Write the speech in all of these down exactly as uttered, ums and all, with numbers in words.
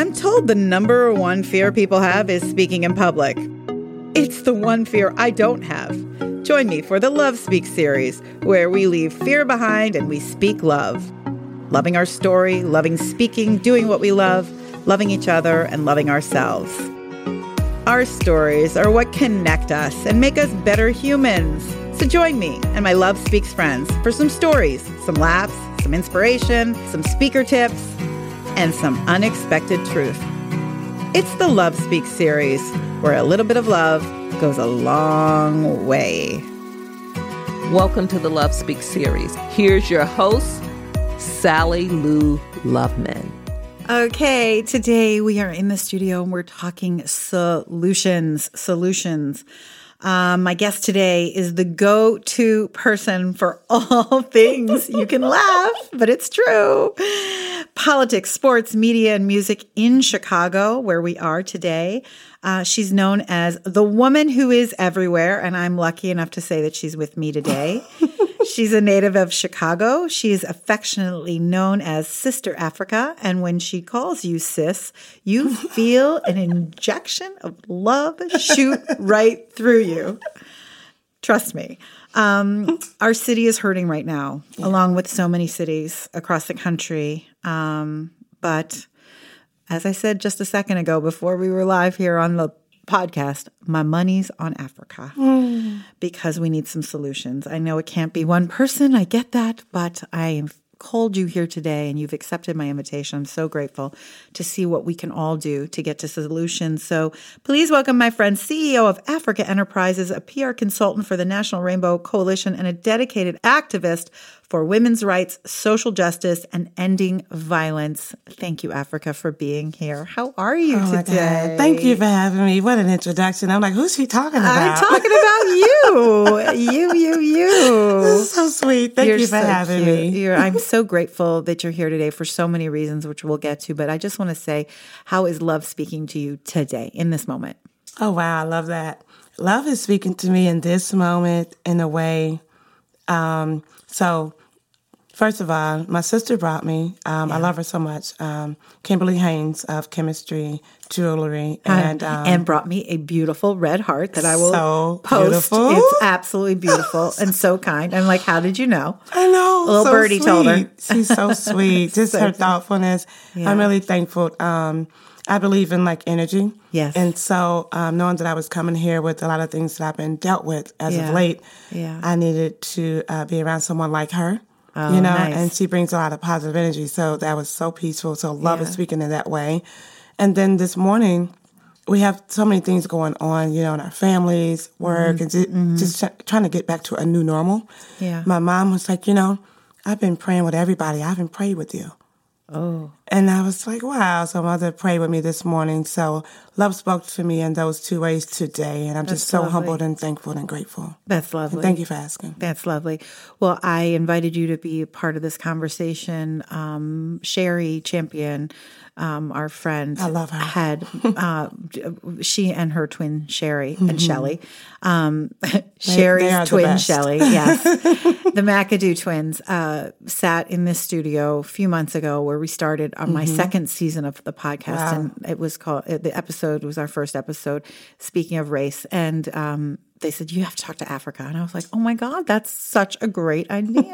I'm told the number one fear people have is speaking in public. It's the one fear I don't have. Join me for the Love Speak series, where we leave fear behind and we speak love. Loving our story, loving speaking, doing what we love, loving each other, and loving ourselves. Our stories are what connect us and make us better humans. So join me and my Love Speaks friends for some stories, some laughs, some inspiration, some speaker tips, and some unexpected truth. It's the Love Speak series, where a little bit of love goes a long way. Welcome to the Love Speak series. Here's your host, Sally Lou Loveman. Okay, today we are in the studio and we're talking solutions, solutions. Um, my guest today is the go-to person for all things. You can laugh, but it's true. Politics, sports, media, and music in Chicago, where we are today. Uh, she's known as the woman who is everywhere, and I'm lucky enough to say that she's with me today. She's a native of Chicago. She is affectionately known as Sister Africa, and when she calls you sis, you feel an injection of love shoot right through you. Trust me. Um, our city is hurting right now, yeah. along with so many cities across the country. Um, but as I said just a second ago, before we were live here on the podcast, my money's on Africa mm. because we need some solutions. I know it can't be one person. I get that, but I've called you here today and you've accepted my invitation. I'm so grateful to see what we can all do to get to solutions. So please welcome my friend, C E O of Africa Enterprises, a P R consultant for the National Rainbow Coalition, and a dedicated activist for women's rights, social justice, and ending violence. Thank you, Africa, for being here. How are you oh today? Thank you for having me. What an introduction. I'm like, who's she talking about? I'm talking about you. you, you, you. This is so sweet. Thank you're you for so having cute. me. You're, I'm so grateful that you're here today for so many reasons, which we'll get to. But I just want to say, how is love speaking to you today, in this moment? Oh, wow. I love that. Love is speaking to me in this moment in a way. Um, so, first of all, my sister brought me, um, yeah. I love her so much, um, Kimberly Haynes of Chemistry Jewelry. And um, and brought me a beautiful red heart that I will so post. Beautiful. It's absolutely beautiful and so kind. I'm like, how did you know? I know. A little so birdie sweet. told her. She's so sweet. Just so her sweet. thoughtfulness. Yeah. I'm really thankful. Um, I believe in like energy. Yes. And so um, knowing that I was coming here with a lot of things that I've been dealt with as yeah. of late, yeah. I needed to uh, be around someone like her. Oh, you know, nice. And she brings a lot of positive energy. So that was so peaceful. So love yeah. is speaking in that way. And then this morning, we have so many things going on, you know, in our families, work, mm-hmm. and just, mm-hmm. just ch- trying to get back to a new normal. Yeah. My mom was like, you know, I've been praying with everybody. I haven't prayed with you. Oh. And I was like, wow. So mother prayed with me this morning. So love spoke to me in those two ways today. And I'm That's just so lovely. humbled and thankful and grateful. That's lovely. And thank you for asking. That's lovely. Well, I invited you to be a part of this conversation. Um, Sherry Champion, um, our friend, I love her. had uh, she and her twin Sherry mm-hmm. and Shelley. Um, Sherry's they twin the Shelley, yes, the McAdoo twins, uh, sat in this studio a few months ago where we started on mm-hmm. my second season of the podcast, wow. and it was called the episode was our first episode. Speaking of race, and um, they said, you have to talk to Africa. And I was like, oh my God, that's such a great idea.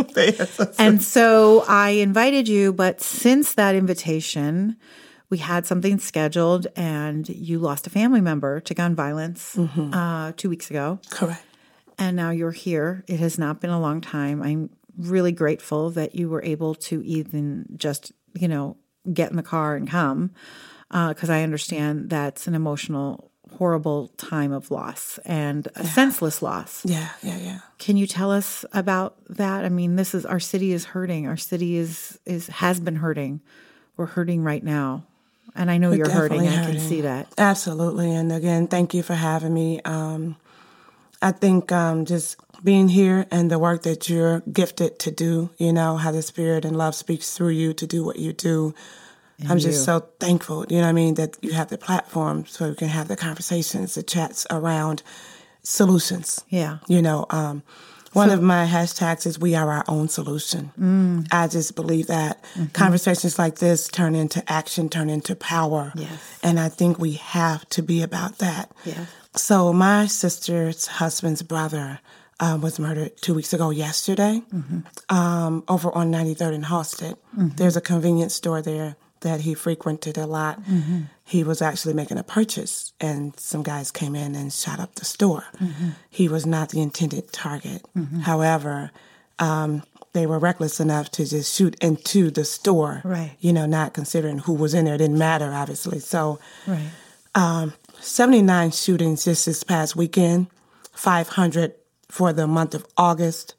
so and so I invited you, but since that invitation, we had something scheduled and you lost a family member to gun violence mm-hmm. uh, two weeks ago. Correct. And now you're here. It has not been a long time. I'm really grateful that you were able to even just, you know, get in the car and come because uh, I understand that's an emotional horrible time of loss and a yeah. senseless loss. Yeah, yeah, yeah. Can you tell us about that? I mean, this is our city is hurting. Our city is is has been hurting. We're hurting right now. And I know We're you're hurting. hurting. I can see that. Absolutely. And again, thank you for having me. Um, I think um, just being here and the work that you're gifted to do, you know, how the spirit and love speaks through you to do what you do. And I'm just you. so thankful, you know what I mean, that you have the platform so we can have the conversations, the chats around solutions. Yeah. You know, um, One So- of my hashtags is we are our own solution. Mm. I just believe that conversations like this turn into action, turn into power. Yes. And I think we have to be about that. Yes. So my sister's husband's brother uh, was murdered two weeks ago yesterday um, over on ninety-third and Halsted. There's a convenience store there that he frequented a lot. He was actually making a purchase, and some guys came in and shot up the store. He was not the intended target. However, um, they were reckless enough to just shoot into the store, Right. you know, not considering who was in there. It didn't matter, obviously. So Right. um, seventy-nine shootings just this past weekend, five hundred for the month of August.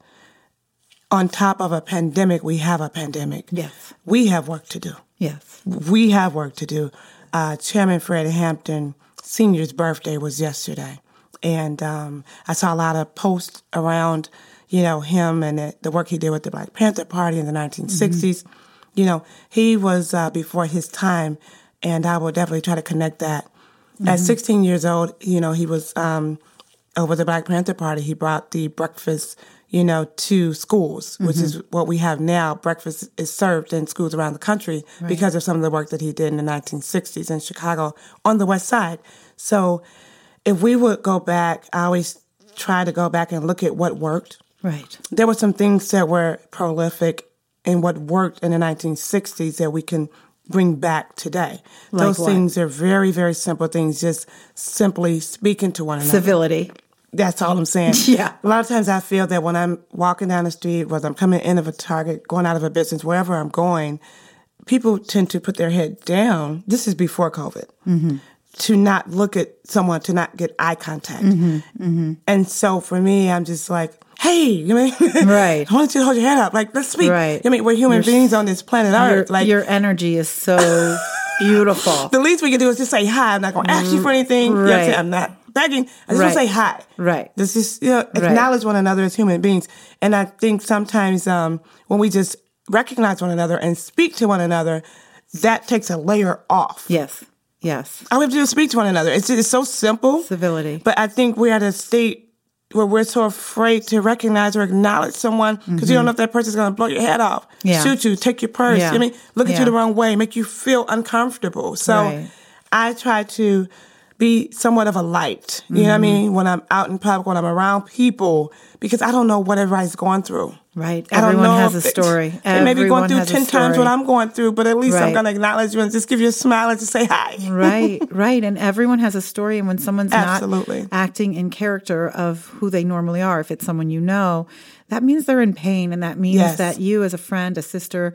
On top of a pandemic, we have a pandemic. Yes. We have work to do. Yes. We have work to do. Uh, Chairman Fred Hampton Senior's birthday was yesterday. And um, I saw a lot of posts around, you know, him and the, the work he did with the Black Panther Party in the nineteen sixties. Mm-hmm. You know, he was uh, before his time, and I will definitely try to connect that. Mm-hmm. At sixteen years old, you know, he was um, over the Black Panther Party. He brought the breakfast, you know, to schools, which mm-hmm. is what we have now. Breakfast is served in schools around the country right. because of some of the work that he did in the nineteen sixties in Chicago on the West Side. So if we would go back, I always try to go back and look at what worked. Right. There were some things that were prolific in what worked in the nineteen sixties that we can bring back today. Like Those what? things are very, very simple things, just simply speaking to one another. Civility. That's all I'm saying. Yeah. A lot of times I feel that when I'm walking down the street, whether I'm coming in of a Target, going out of a business, wherever I'm going, people tend to put their head down. This is before COVID. Mm-hmm. To not look at someone, to not get eye contact. Mm-hmm. Mm-hmm. And so for me, I'm just like, hey, you know, right. I want you to hold your head up. Like, let's speak. Right. I mean, we're human You're, beings on this planet Earth. Your, like your energy is so beautiful. The least we can do is just say hi. I'm not going to ask you for anything. Right. You know what I'm saying? I'm not begging. I just right. want to say hi. Right. This is, you know, acknowledge right. one another as human beings. And I think sometimes um, when we just recognize one another and speak to one another, that takes a layer off. Yes. Yes. All we have to do is speak to one another. It's, it's so simple. Civility. But I think we're at a state where we're so afraid to recognize or acknowledge someone because mm-hmm. you don't know if that person's going to blow your head off, yeah. shoot you, take your purse, yeah. I mean, look at yeah. you the wrong way, make you feel uncomfortable. So right. I try to be somewhat of a light, you mm-hmm. know what I mean, when I'm out in public, when I'm around people, because I don't know what everybody's going through. Right. I don't Everyone know has a they, story. They may be going through Everyone ten times what I'm going through, but at least right. I'm going to acknowledge you and just give you a smile and just say hi. Right, right. And everyone has a story. And when someone's Absolutely. not acting in character of who they normally are, if it's someone you know, that means they're in pain. And that means yes. that you as a friend, a sister,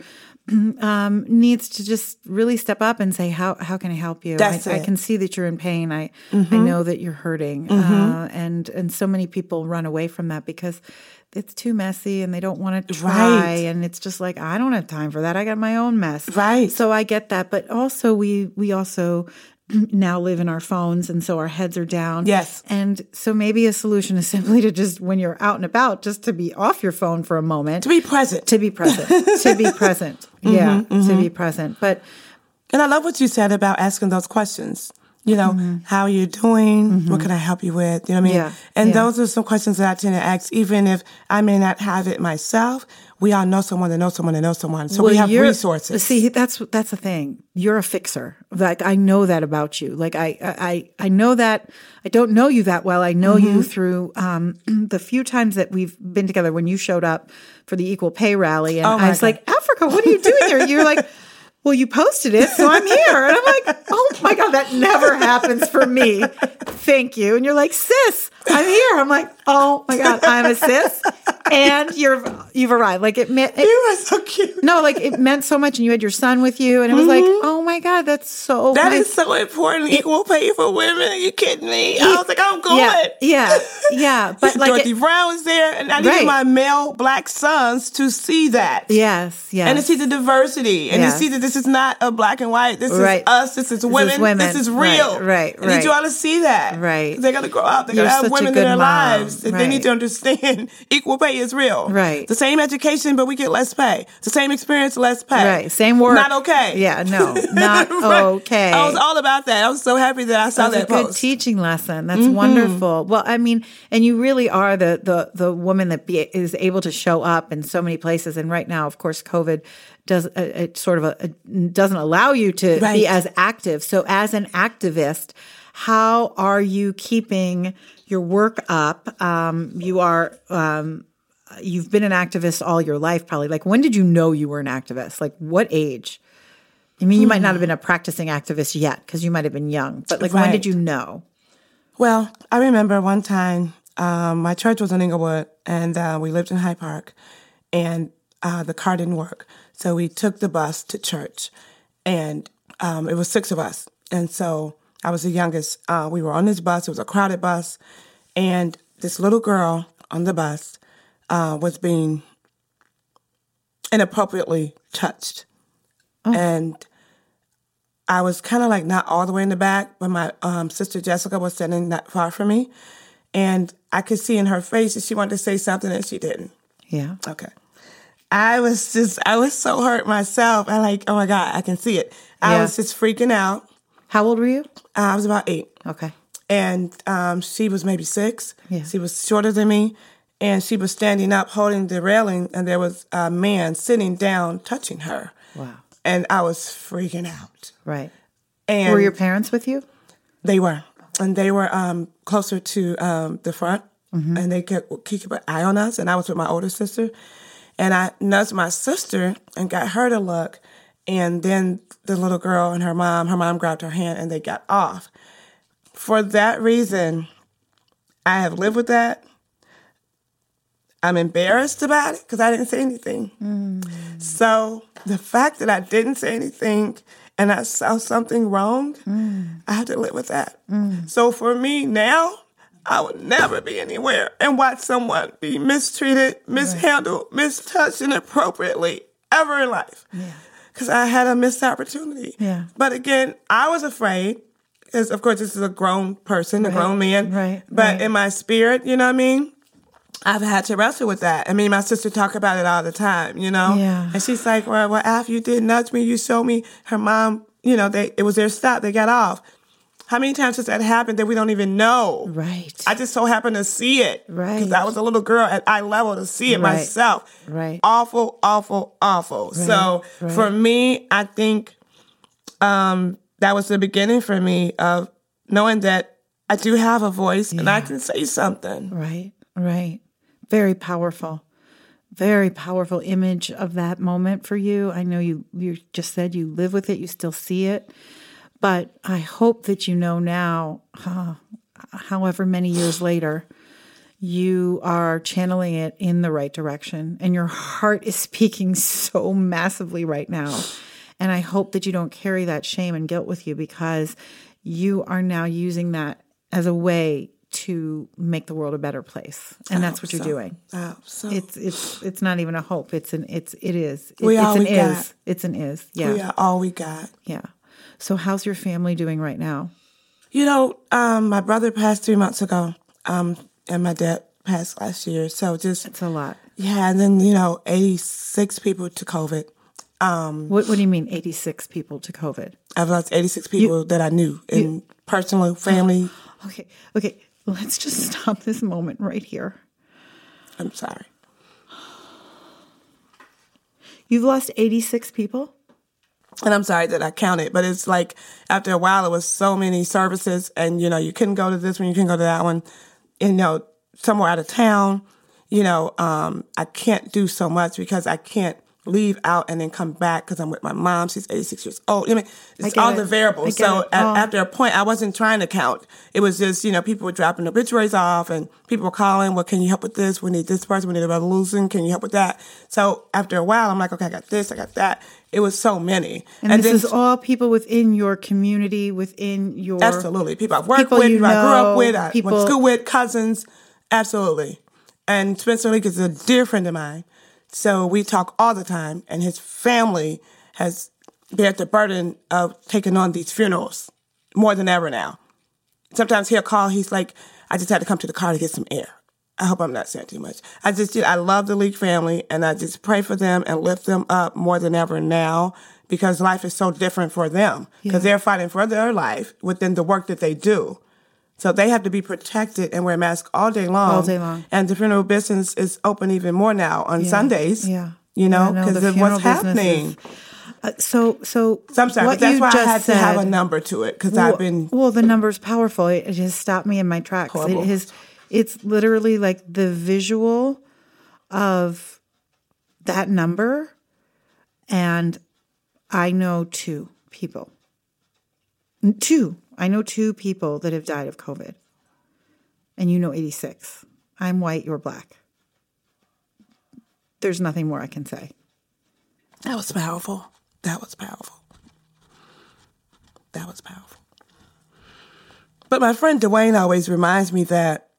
um, needs to just really step up and say, how how can I help you? That's I, it. I can see that you're in pain. I mm-hmm. I know that you're hurting. Mm-hmm. Uh, and, and so many people run away from that because it's too messy and they don't want to try. Right. And it's just like, I don't have time for that. I got my own mess. Right. So I get that. But also we we also now live in our phones, and so our heads are down. Yes. And so maybe a solution is simply to just, when you're out and about, just to be off your phone for a moment. To be present. To be present. to be present. Yeah, mm-hmm, mm-hmm. to be present. But and I love what you said about asking those questions. You know, mm-hmm. how are you doing? Mm-hmm. What can I help you with? You know what I mean? Yeah. And yeah. those are some questions that I tend to ask, even if I may not have it myself. We all know someone that knows someone that knows someone. So well, we have resources. See, that's that's the thing. You're a fixer. Like, I know that about you. Like, I I, I know that. I don't know you that well. I know mm-hmm. you through um, the few times that we've been together when you showed up for the Equal Pay rally. And oh I was God. like, Africa, what are you doing here? You're like, well, you posted it, so I'm here. And I'm like, oh my God, that never happens for me. Thank you. And you're like, sis, I'm here. I'm like, oh my God, I'm a sis. And you're, you've arrived. Like it meant, it, you are so cute. No, like it meant so much. And you had your son with you. And it was mm-hmm. like, oh my God, that's so That nice. is so important. Equal pay for women. Are you kidding me? I was like, I'm going. Yeah, yeah. yeah. But like Dorothy it, Brown was there. And I needed right. my male black sons to see that. Yes, yes. And to see the diversity. And yes. to see that this is not a black and white. This right. is us. This is women. This is, women. this is real. Right, right, I need right. you all to see that. Right. They're going to grow up. They're You're going to have such a women in good their mom. lives. And right. they need to understand equal pay is real. Right. The same education, but we get less pay. The same experience, less pay. Right. Same work. Not okay. Yeah, no, not right. okay. I was all about that. I was so happy that I saw That's that a good post. teaching lesson. That's mm-hmm. wonderful. Well, I mean, and you really are the the the woman that be, is able to show up in so many places. And right now, of course, COVID does uh, it sort of a, a, doesn't allow you to right. be as active. So, as an activist, how are you keeping your work up? Um, you are. Um, You've been an activist all your life, probably. Like, when did you know you were an activist? Like, what age? I mean, you might not have been a practicing activist yet because you might have been young. But, like, right. when did you know? Well, I remember one time um, my church was in Inglewood, and uh, we lived in Hyde Park, and uh, the car didn't work. So we took the bus to church, and um, it was six of us. And so I was the youngest. Uh, we were on this bus. It was a crowded bus. And this little girl on the bus Uh, was being inappropriately touched. Oh. And I was kind of like not all the way in the back, but my um, sister Jessica was standing not far from me. And I could see in her face that she wanted to say something and she didn't. Yeah. Okay. I was just, I was so hurt myself. I like, oh my God, I can see it. I yeah. was just freaking out. How old were you? Uh, I was about eight. Okay. And um, she was maybe six. Yeah. She was shorter than me. And she was standing up holding the railing, and there was a man sitting down touching her. Wow. And I was freaking out. Right. And were your parents with you? They were. And they were um, closer to um, the front, mm-hmm. and they kept keeping an eye on us, and I was with my older sister. And I nudged my sister and got her to look, and then the little girl and her mom, her mom grabbed her hand, and they got off. For that reason, I have lived with that. I'm embarrassed about it because I didn't say anything. Mm. So the fact that I didn't say anything and I saw something wrong, mm. I have to live with that. Mm. So for me now, I would never be anywhere and watch someone be mistreated, mishandled, right. mistouched inappropriately ever in life. Because yeah. I had a missed opportunity. Yeah. But again, I was afraid because, of course, this is a grown person, right. a grown man. Right. But right. in my spirit, you know what I mean? I've had to wrestle with that. I mean, my sister talk about it all the time, you know? Yeah. And she's like, well, well, after you did nudge me, you showed me her mom, you know, they it was their stop. They got off. How many times has that happened that we don't even know? Right. I just so happened to see it. Right. Because I was a little girl at eye level to see it right. myself. Right. Awful, awful, awful. Right. So right. for me, I think um, that was the beginning for me of knowing that I do have a voice yeah. and I can say something. Right, right. Very powerful. Very powerful image of that moment for you. I know you, you just said you live with it, you still see it. But I hope that you know now, uh, however many years later, you are channeling it in the right direction. And your heart is speaking so massively right now. And I hope that you don't carry that shame and guilt with you because you are now using that as a way to make the world a better place, and that's what you're so. doing. Oh, so. It's it's it's not even a hope. It's an it's it is. It, we it's all an we is. Got. It's an is. Yeah. We are all we got. Yeah. So how's your family doing right now? You know, um, my brother passed three months ago, um, and my dad passed last year. So just it's a lot. Yeah, and then you know, eighty-six people to COVID. Um, what What do you mean, eighty-six people to COVID? I've lost eighty-six people you, that I knew in you, personal, family. Okay. Okay. Let's just stop this moment right here. I'm sorry. You've lost eighty-six people? And I'm sorry that I counted, but it's like after a while it was so many services and, you know, you couldn't go to this one, you couldn't go to that one, and, you know, somewhere out of town, you know, um, I can't do so much because I can't leave out and then come back because I'm with my mom. She's eighty-six years old. I mean, it's all it. the variables. So oh. at, after a point, I wasn't trying to count. It was just, you know, people were dropping obituaries off and people were calling, well, can you help with this? We need this person. We need a revolution. Can you help with that? So after a while, I'm like, okay, I got this. I got that. It was so many. And, and this then, is all people within your community, within your... Absolutely. People I've worked people with, you people know, I grew up with, I people, went to school with, cousins. Absolutely. And Spencer Leak is a dear friend of mine. So we talk all the time, and his family has bear the burden of taking on these funerals more than ever now. Sometimes he'll call, he's like, I just had to come to the car to get some air. I hope I'm not saying too much. I just, I love the Leak family, and I just pray for them and lift them up more than ever now, because life is so different for them, because yeah. they're fighting for their life within the work that they do. So they have to be protected and wear masks all day long. All day long. And the funeral business is open even more now on yeah. Sundays. Yeah. You know, because yeah, of what's happening. Is, uh, so, so, so I'm sorry, what but that's you why I just had said, to have a number to it, because well, I've been. Well, the number's powerful. It just stopped me in my tracks. Horrible. It is, it's literally like the visual of that number. And I know two people. Two. I know two people that have died of COVID. And you know eighty-six. I'm white, you're black. There's nothing more I can say. That was powerful. That was powerful. That was powerful. But my friend Dwayne always reminds me that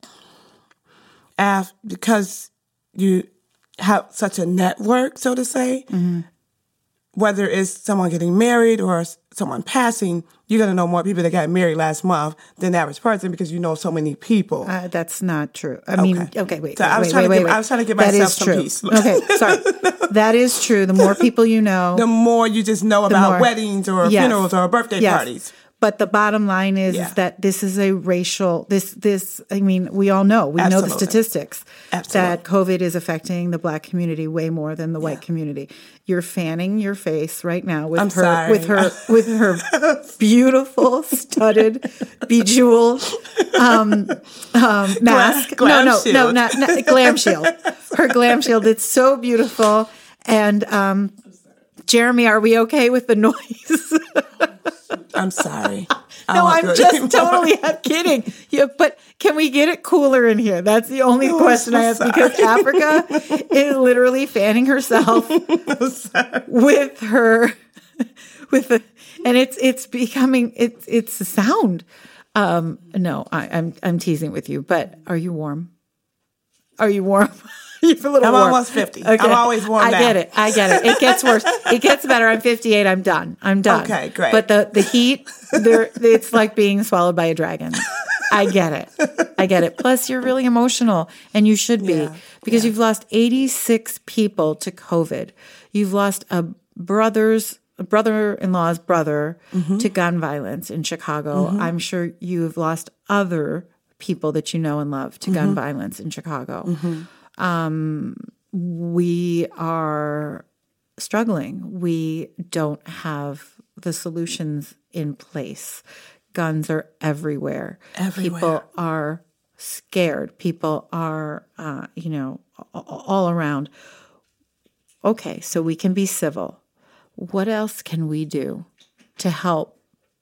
af, because you have such a network, so to say, mm-hmm. whether it's someone getting married or someone passing, you're going to know more people that got married last month than the average person, because you know so many people. Uh, that's not true. I okay. mean, okay, wait. So wait, I was wait, trying wait, to wait, give, I was trying to give that myself is some true. peace. Okay, sorry. That is true. The more people you know, the more you just know about more, weddings or yes, funerals or birthday yes. parties. But the bottom line is, yeah. is that this is a racial, this, this, I mean, we all know, we Absolutely. know the statistics Absolutely. that COVID is affecting the black community way more than the yeah. white community. You're fanning your face right now with I'm her, sorry. with her, with her beautiful, studded, bejeweled, um, um, mask. Glam, glam no, no, shield. no, not, not glam shield. Her glam shield. It's so beautiful. And, um, Jeremy, are we okay with the noise? I'm sorry. No, I'm just totally I'm kidding. Yeah, but can we get it cooler in here? That's the only oh, question so I ask sorry. Because Africa is literally fanning herself with her with the, and it's it's becoming it's it's a sound. Um, no, I, I'm I'm teasing with you, but are you warm? Are you warm? You're a little I'm warm. almost fifty. Okay. I'm always warm I now. get it. I get it. It gets worse. It gets better. I'm fifty-eight. I'm done. I'm done. Okay, great. But the, the heat, there, it's like being swallowed by a dragon. I get it. I get it. Plus, you're really emotional, and you should be, yeah, because yeah. you've lost eighty-six people to COVID. You've lost a brother's a brother-in-law's brother mm-hmm. to gun violence in Chicago. Mm-hmm. I'm sure you've lost other people that you know and love to mm-hmm. gun violence in Chicago. Mm-hmm. Um, we are struggling. We don't have the solutions in place. Guns are everywhere. Everywhere. People are scared. People are, uh, you know, all around. Okay, so we can be civil. What else can we do to help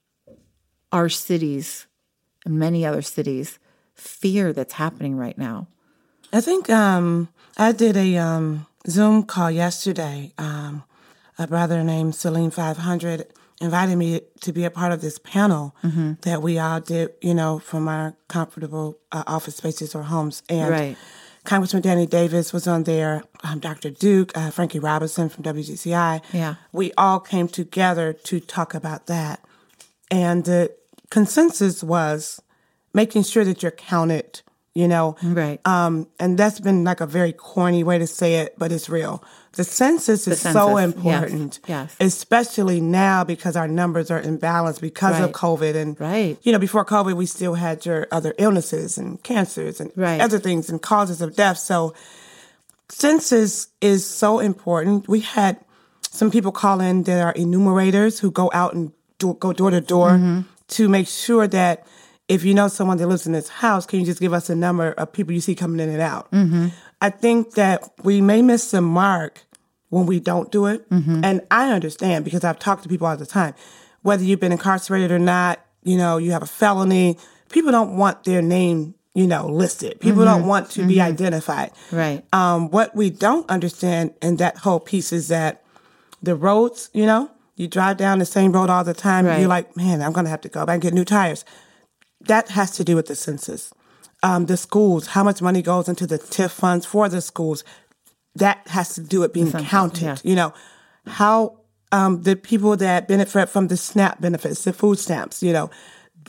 our cities and many other cities fear that's happening right now? I think um, I did a um, Zoom call yesterday. Um, a brother named Celine five hundred invited me to be a part of this panel mm-hmm. that we all did, you know, from our comfortable uh, office spaces or homes. And right. Congressman Danny Davis was on there, um, Doctor Duke, uh, Frankie Robinson from W G C I. Yeah. We all came together to talk about that. And the consensus was making sure that you're counted. You know, right. Um, and that's been like a very corny way to say it, but it's real. The census the is census. so important, yes. Yes. especially now because our numbers are imbalanced because right. of COVID. And, right. you know, before COVID, we still had your other illnesses and cancers and right. other things and causes of death. So census is so important. We had some people call in that are enumerators who go out and do, go door to door mm-hmm. to make sure that if you know someone that lives in this house, can you just give us a number of people you see coming in and out? Mm-hmm. I think that we may miss the mark when we don't do it. Mm-hmm. And I understand because I've talked to people all the time. Whether you've been incarcerated or not, you know, you have a felony, people don't want their name, you know, listed. People mm-hmm. don't want to mm-hmm. be identified. Right. Um, what we don't understand in that whole piece is that the roads, you know, you drive down the same road all the time. Right. You're like, man, I'm going to have to go back and get new tires. That has to do with the census. Um, the schools, how much money goes into the T I F funds for the schools, that has to do with being census, counted. Yeah. You know, how um, the people that benefit from the SNAP benefits, the food stamps, you know, that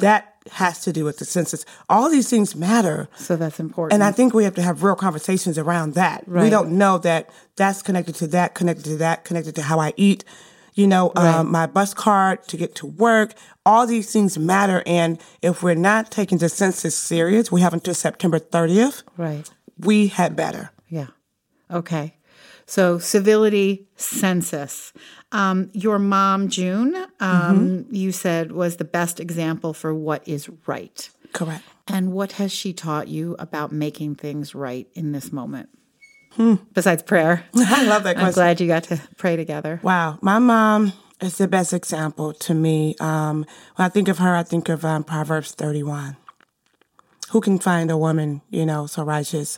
has to do with the census. All these things matter. So that's important. And I think we have to have real conversations around that. Right. We don't know that that's connected to that, connected to that, connected to how I eat. You know, Right. um, my bus card to get to work. All these things matter. And if we're not taking the census serious, we have until September thirtieth. Right. We had better. Yeah. Okay. So civility, census. Um, your mom, June, um, mm-hmm. you said was the best example for what is right. Correct. And what has she taught you about making things right in this moment? Hmm. Besides prayer. I love that question. I'm glad you got to pray together. Wow. My mom is the best example to me. Um, when I think of her, I think of um, Proverbs thirty-one. Who can find a woman, you know, so righteous?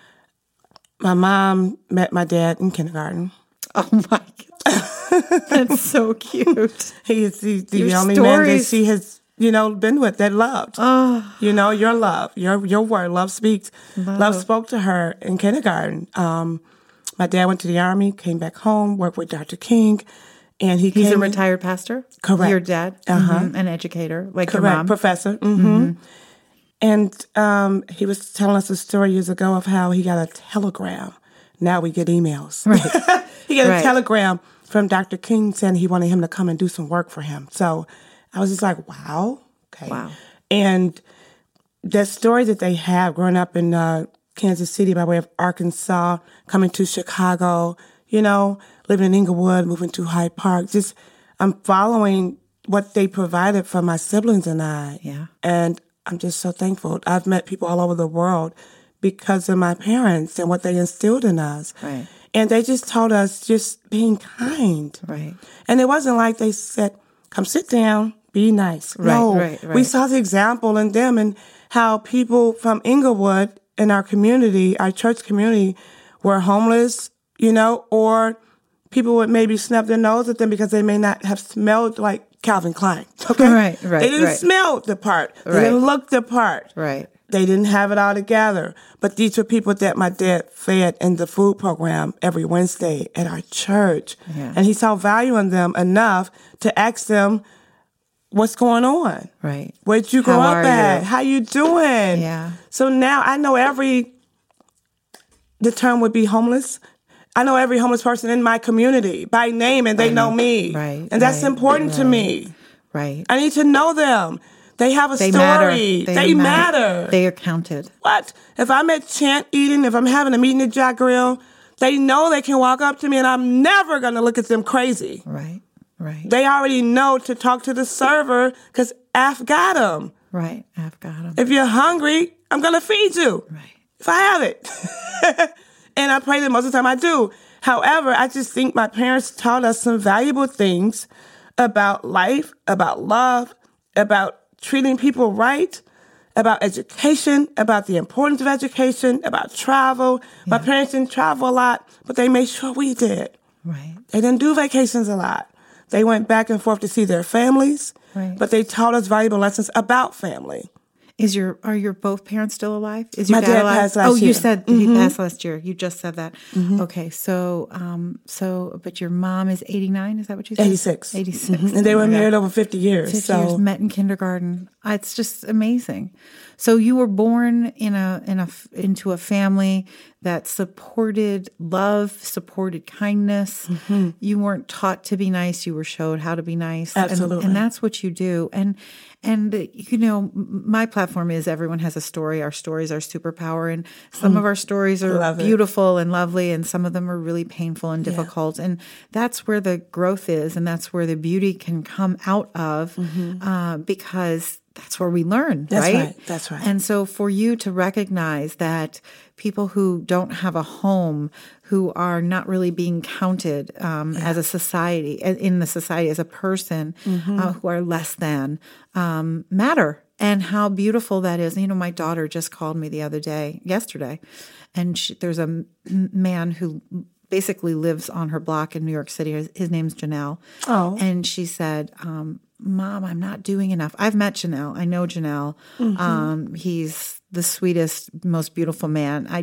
My mom met my dad in kindergarten. Oh, my God. That's so cute. He is the, the Your only stories. man that she has, you know, been with that loved. Oh. You know, your love, your your word, love speaks. Love. Love spoke to her in kindergarten. Um, my dad went to the Army, came back home, worked with Doctor King, and he He's came a retired pastor? Correct. Your dad? Uh-huh. Mm-hmm. An educator, like Correct, your mom? professor. Mm-hmm. Mm-hmm. And um, he was telling us a story years ago of how he got a telegram. Now we get emails. Right. He got Right. a telegram from Doctor King saying he wanted him to come and do some work for him. So I was just like, wow. Okay. Wow. And the story that they have growing up in uh, Kansas City by way of Arkansas, coming to Chicago, you know, living in Inglewood, moving to Hyde Park, just I'm following what they provided for my siblings and I. Yeah. And I'm just so thankful. I've met people all over the world because of my parents and what they instilled in us. Right. And they just taught us just being kind. Right. And it wasn't like they said, come sit down, be nice. Right, no, right, right. We saw the example in them and how people from Inglewood in our community, our church community, were homeless, you know, or people would maybe snub their nose at them because they may not have smelled like Calvin Klein. Okay? Right, right, They didn't right. smell the part. They Right. didn't look the part. Right. They didn't have it all together. But these were people that my dad fed in the food program every Wednesday at our church. Yeah. And he saw value in them enough to ask them, what's going on? Right. Where'd you grow How up are at? you? How you doing? Yeah. So now I know every, the term would be homeless. I know every homeless person in my community by name and they know me. Right, And that's right, important to right. me. Right. I need to know them. They have a They story. matter. They, They matter. They are counted. What? If I'm at Chant eating, if I'm having a meeting at Jack Grill, they know they can walk up to me and I'm never going to look at them crazy. Right. Right. They already know to talk to the server because I've got them. Right. I've got them. If you're hungry, I'm going to feed you. Right. If I have it. And I pray that most of the time I do. However, I just think my parents taught us some valuable things about life, about love, about treating people right, about education, about the importance of education, about travel. Yeah. My parents didn't travel a lot, but they made sure we did. Right. They didn't do vacations a lot. They went back and forth to see their families, Right. but they taught us valuable lessons about family. Is your are your both parents still alive? Is your My dad alive? passed last oh, you year. said Mhm. he passed last year. You just said that. Okay, so um, so but your mom is eighty-nine. Is that what you said? eighty-six. eighty-six. Mhm. And they were Oh my God. married over fifty years. fifty so years, met in kindergarten. Uh, It's just amazing. So you were born in a in a f- into a family that supported love, supported kindness. Mm-hmm. You weren't taught to be nice. You were showed how to be nice. And- Absolutely. and that's what you do. And and uh, you know, m- my platform is everyone has a story. Our stories are superpower, and some of our stories are Love it. beautiful and lovely, and some of them are really painful and difficult. And that's where the growth is, and that's where the beauty can come out of, uh, because that's where we learn, That's right? right. That's right. And so for you to recognize that people who don't have a home, who are not really being counted um, as a society, in the society as a person, Mm-hmm. uh, who are less than, um, matter. And how beautiful that is. You know, my daughter just called me the other day, yesterday, and she, there's a m- man who basically lives on her block in New York City. His, his name's Janelle. Oh. And she said, um, Mom, I'm not doing enough. I've met Janelle. I know Janelle. Um, he's the sweetest, most beautiful man. I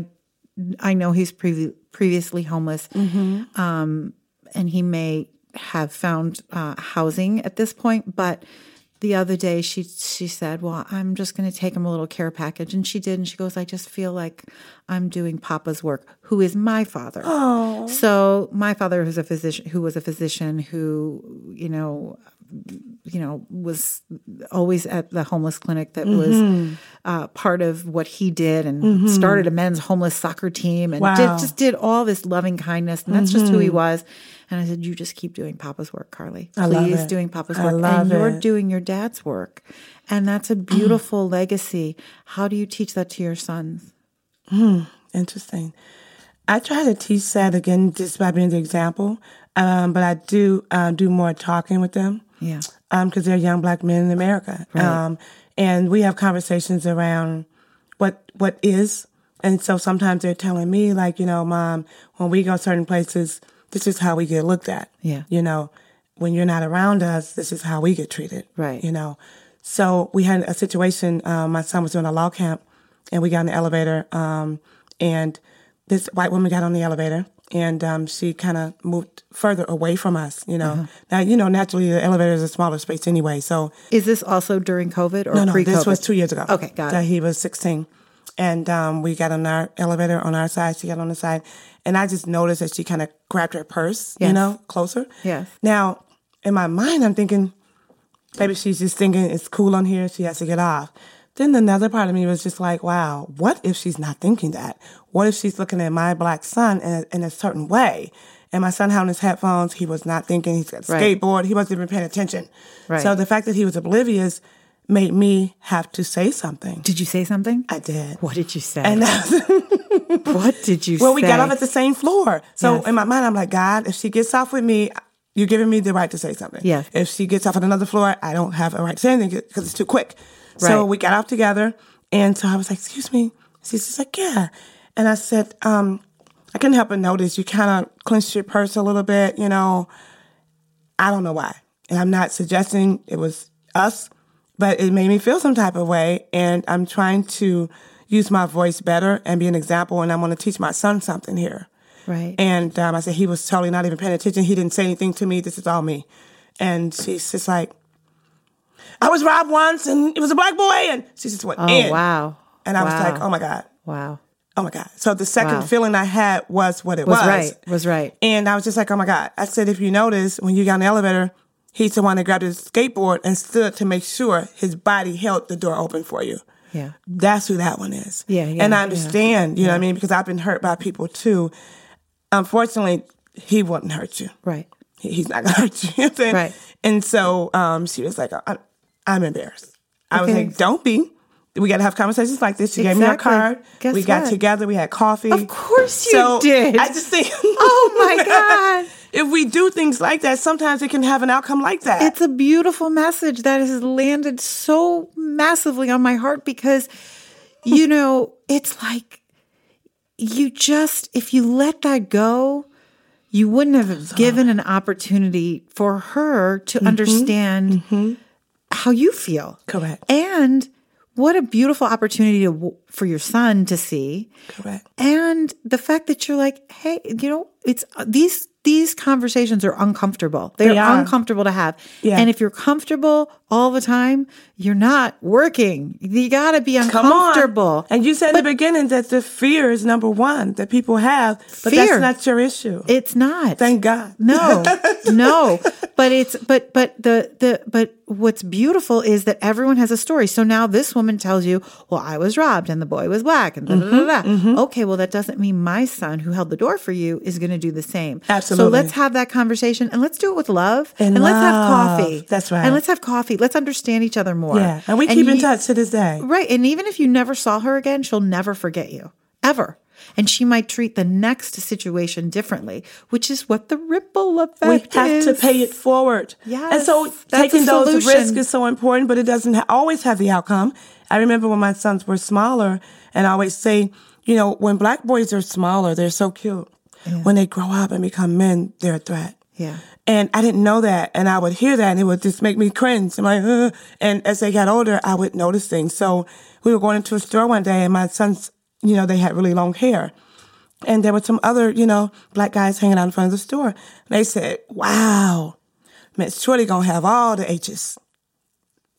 I know he's previ- previously homeless, um, and he may have found uh, housing at this point, but the other day she she said, well, I'm just going to take him a little care package. And she did. And she goes, I just feel like I'm doing Papa's work, who is my father. Oh. So my father who's a physician, who was a physician who, you know, you know, was always at the homeless clinic that mm-hmm. was uh, part of what he did and mm-hmm. started a men's homeless soccer team and wow. did, just did all this loving kindness. And that's mm-hmm. just who he was. And I said, you just keep doing Papa's work, Carly. I love Please it. doing Papa's I work. love and you're it. doing your dad's work. And that's a beautiful legacy. How do you teach that to your sons? Hmm. Interesting. I try to teach that, again, just by being the example. Um, but I do uh, do more talking with them. Yeah. Because um, they're young Black men in America. Right. Um, and we have conversations around what what is. And so sometimes they're telling me, like, you know, Mom, when we go certain places, this is how we get looked at. Yeah. You know, when you're not around us, this is how we get treated. Right. You know. So we had a situation, um, my son was doing a law camp, and we got in the elevator, um, and this white woman got on the elevator, and um, she kind of moved further away from us, you know. Uh-huh. Now, you know, naturally the elevator is a smaller space anyway, so. Is this also during COVID or no, no, pre-COVID? This was two years ago. Okay, got that it. He was sixteen. And um, we got on our elevator on our side, she got on the side, and I just noticed that she kind of grabbed her purse, yes. you know, closer. Yes. Now, in my mind, I'm thinking, maybe she's just thinking it's cool on here, she has to get off. Then another part of me was just like, wow, what if she's not thinking that? What if she's looking at my Black son in a, in a certain way? And my son had on his headphones, he was not thinking, he's got a right. skateboard, he wasn't even paying attention. Right. So the fact that he was oblivious made me have to say something. Did you say something? I did. What did you say? And what did you well, say? Well, we got off at the same floor. So yes. in my mind, I'm like, God, if she gets off with me, you're giving me the right to say something. Yes. If she gets off at another floor, I don't have a right to say anything because it's too quick. Right. So we got off together. And so I was like, excuse me. She's just like, yeah. And I said, um, I couldn't help but notice you kind of clenched your purse a little bit, you know. I don't know why. And I'm not suggesting it was us, but it made me feel some type of way. And I'm trying to use my voice better and be an example. And I want to teach my son something here. Right. And um, I said, he was totally not even paying attention. He didn't say anything to me. This is all me. And she's just like, I was robbed once and it was a Black boy. And she just went oh, in. wow. And I wow. was like, oh my God. Wow. Oh my God. So the second wow. feeling I had was what it was. Was. right. Was right. And I was just like, oh my God. I said, if you notice, when you got in the elevator, he's the one that grabbed his skateboard and stood to make sure his body held the door open for you. Yeah. That's who that one is. Yeah. yeah and I understand, yeah. you know yeah. what I mean? Because I've been hurt by people too. Unfortunately, he wouldn't hurt you. Right. He, he's not going to hurt you. You know what I'm saying? Right. And so um, she was like, I, I'm embarrassed. I okay. was like, don't be. We got to have conversations like this. She exactly. gave me her card. Guess we got what? together. We had coffee. Of course you so did. I just think, oh my God. If we do things like that, sometimes it can have an outcome like that. It's a beautiful message that has landed so massively on my heart because, you know, it's like you just, if you let that go, you wouldn't have given an opportunity for her to mm-hmm. understand mm-hmm. how you feel. Correct. And what a beautiful opportunity to, for your son to see. Correct. And the fact that you're like, hey, you know, it's these these conversations are uncomfortable. They're they are. uncomfortable to have. Yeah. And if you're comfortable all the time, you're not working. You got to be uncomfortable. Come on. And you said but, in the beginning that the fear is number one that people have, but fear. That's not your issue. It's not. Thank God. No, no. But it's but but the the but what's beautiful is that everyone has a story. So now this woman tells you, well, I was robbed and the boy was Black and da, da, da, da. Mm-hmm. Okay, well, that doesn't mean my son who held the door for you is going to do the same. Absolutely. So let's have that conversation and let's do it with love. And, and love. let's have coffee. That's right. And let's have coffee. Let's understand each other more. Yeah. And we and keep you, in touch to this day. Right. And even if you never saw her again, she'll never forget you. Ever. And she might treat the next situation differently, which is what the ripple effect is. We have is. to pay it forward. Yes. And so taking those risks is so important, but it doesn't ha- always have the outcome. I remember when my sons were smaller, and I always say, you know, when Black boys are smaller, they're so cute. Yeah. When they grow up and become men, they're a threat. Yeah. And I didn't know that. And I would hear that and it would just make me cringe. I'm like, ugh. And as they got older, I would notice things. So we were going into a store one day and my sons, you know, they had really long hair. And there were some other, you know, Black guys hanging out in front of the store. And they said, wow, Miss Shorty gonna have all the H's.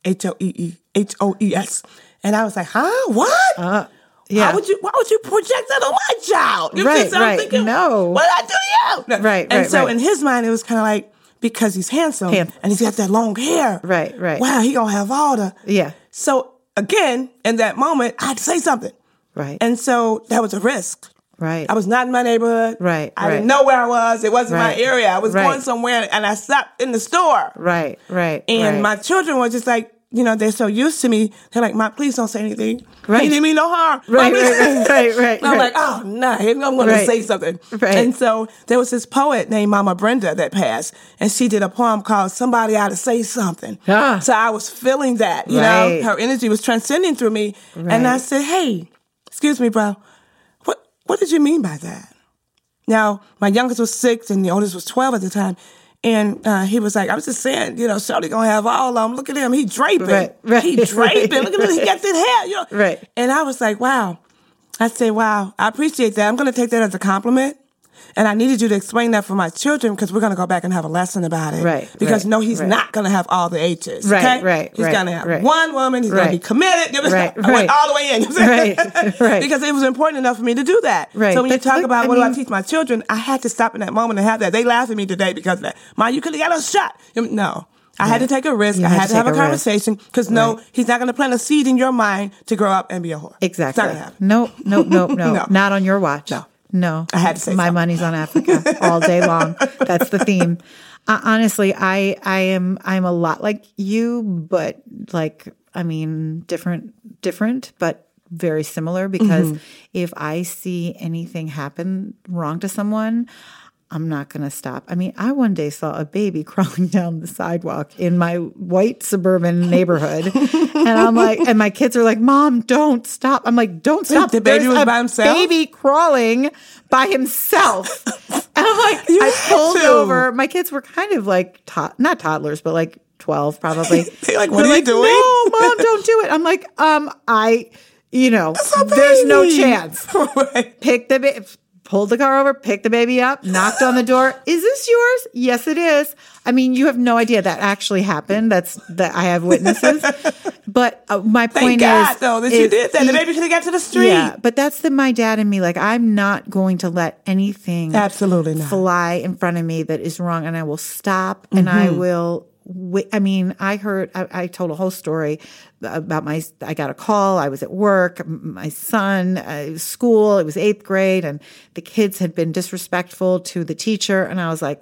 H O E E, H O E S. And I was like, huh? What? Uh, yeah. How would you, why would you project that on my child? You Right, know, right. thinking, No. what did I do to you? No. Right, And right, so right. in his mind, it was kind of like, because he's handsome Hand- and he's got that long hair. Right, right. Wow, he gonna have all the. Yeah. So again, in that moment, I had to say something. Right. And so that was a risk. Right. I was not in my neighborhood. Right, I right. didn't know where I was. It wasn't Right, my area. I was right. going somewhere and I stopped in the store. Right, right. And right. my children were just like, you know, they're so used to me. They're like, Mom, please don't say anything. Right. He didn't mean no harm. Right, Mom, right, right, right, right, And I'm right. like, oh, no, I'm going Right. to say something. Right. And so there was this poet named Mama Brenda that passed, and she did a poem called Somebody Ought to Say Something. Ah. So I was feeling that, you Right. know, her energy was transcending through me. Right. And I said, hey, excuse me, bro, what, what did you mean by that? Now, my youngest was six and the oldest was twelve at the time. And uh, he was like, I was just saying, you know, Shorty gonna have all of them. Look at him. He draping. Right, right. He draping. Look at him. He got that hair. You know? Right. And I was like, wow. I said, wow, I appreciate that. I'm going to take that as a compliment. And I needed you to explain that for my children because we're going to go back and have a lesson about it. Right, Because right, no, he's right. not going to have all the H's. Right, okay? right, He's right, going to have right. one woman. He's going Right. to be committed. You know, Right, I went right. all the way in. You know what I'm saying? Right, right. Because it was important enough for me to do that. Right. So when you But talk look, about I what do I mean- teach my children, I had to stop in that moment and have that. They laugh at me today because of that. Ma, you could have got a shot. No. I had to take a risk. You I had had to to have take a a risk. conversation because no, Right. he's not going to plant a seed in your mind to grow up and be a whore. Exactly. It's not going to happen. No, no, no, no, No. Not on your watch. No. No. I had to say My something. money's on Africa all day long. That's the theme. Uh, honestly, I I am I'm a lot like you, but like I mean different different, but very similar because Mm-hmm. if I see anything happen wrong to someone, I'm not going to stop. I mean, I one day saw a baby crawling down the sidewalk in my white suburban neighborhood. And I'm like, and my kids are like, Mom, don't stop. I'm like, don't stop. The baby There's was a by himself? baby crawling by himself. And I'm like, You I had pulled to. over. My kids were kind of like, to- not toddlers, but like twelve probably. They're like, what They're are you like, doing? No, Mom, don't do it. I'm like, um, I, you know, a there's no baby. chance. Right. Pick the baby. Pulled the car over, picked the baby up, knocked on the door. Is this yours? Yes, it is. I mean, you have no idea that actually happened. That's that I have witnesses. But uh, my Thank point God, is, though, that is you did that. The he- baby could have got to the street. Yeah, but that's the my dad and me. Like, I'm not going to let anything Absolutely not. fly in front of me that is wrong, and I will stop, and I Mm-hmm. will. Wait. I mean, I heard. I, I told a whole story about my. I got a call. I was at work. m- My son, uh, it was school. It was eighth grade, and the kids had been disrespectful to the teacher, and I was like,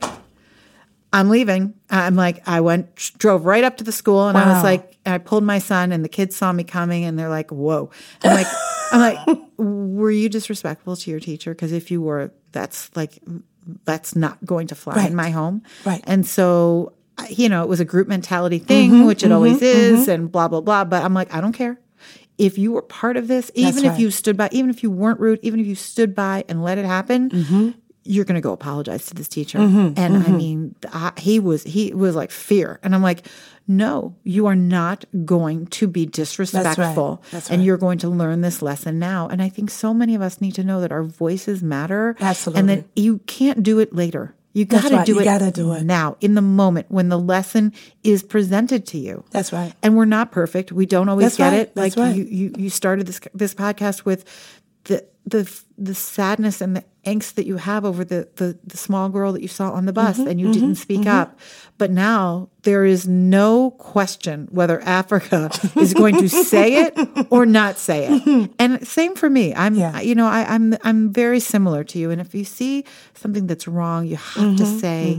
I'm leaving. I'm like, I went, drove right up to the school, and I was Wow. like, and I pulled my son, and the kids saw me coming, and they're like, "Whoa!" I'm like, I'm like, were you disrespectful to your teacher? Because if you were, that's like, that's not going to fly Right. in my home. Right. And so, I- you know, it was a group mentality thing, which it always is, and blah blah blah. But I'm like, I don't care. If you were part of this, even That's if right. you stood by, even if you weren't rude, even if you stood by and let it happen, you're going to go apologize to this teacher. And I mean, I, he was, he was like fear. And I'm like, no, you are not going to be disrespectful. That's And right. you're going to learn this lesson now. And I think so many of us need to know that our voices matter. Absolutely. And that you can't do it later. You got That's to right. do You it gotta do it. now, in the moment when the lesson is presented to you. That's right. And we're not perfect. We don't always That's get right. it. That's like right. you, you, you started this this podcast with the the the sadness and the angst that you have over the the, the small girl that you saw on the bus Mm-hmm. and you didn't speak up. But now there is no question whether Africa is going to say it or not say it. And same for me. I'm Yeah. you know, I, I'm I'm very similar to you. And if you see something that's wrong, you have to say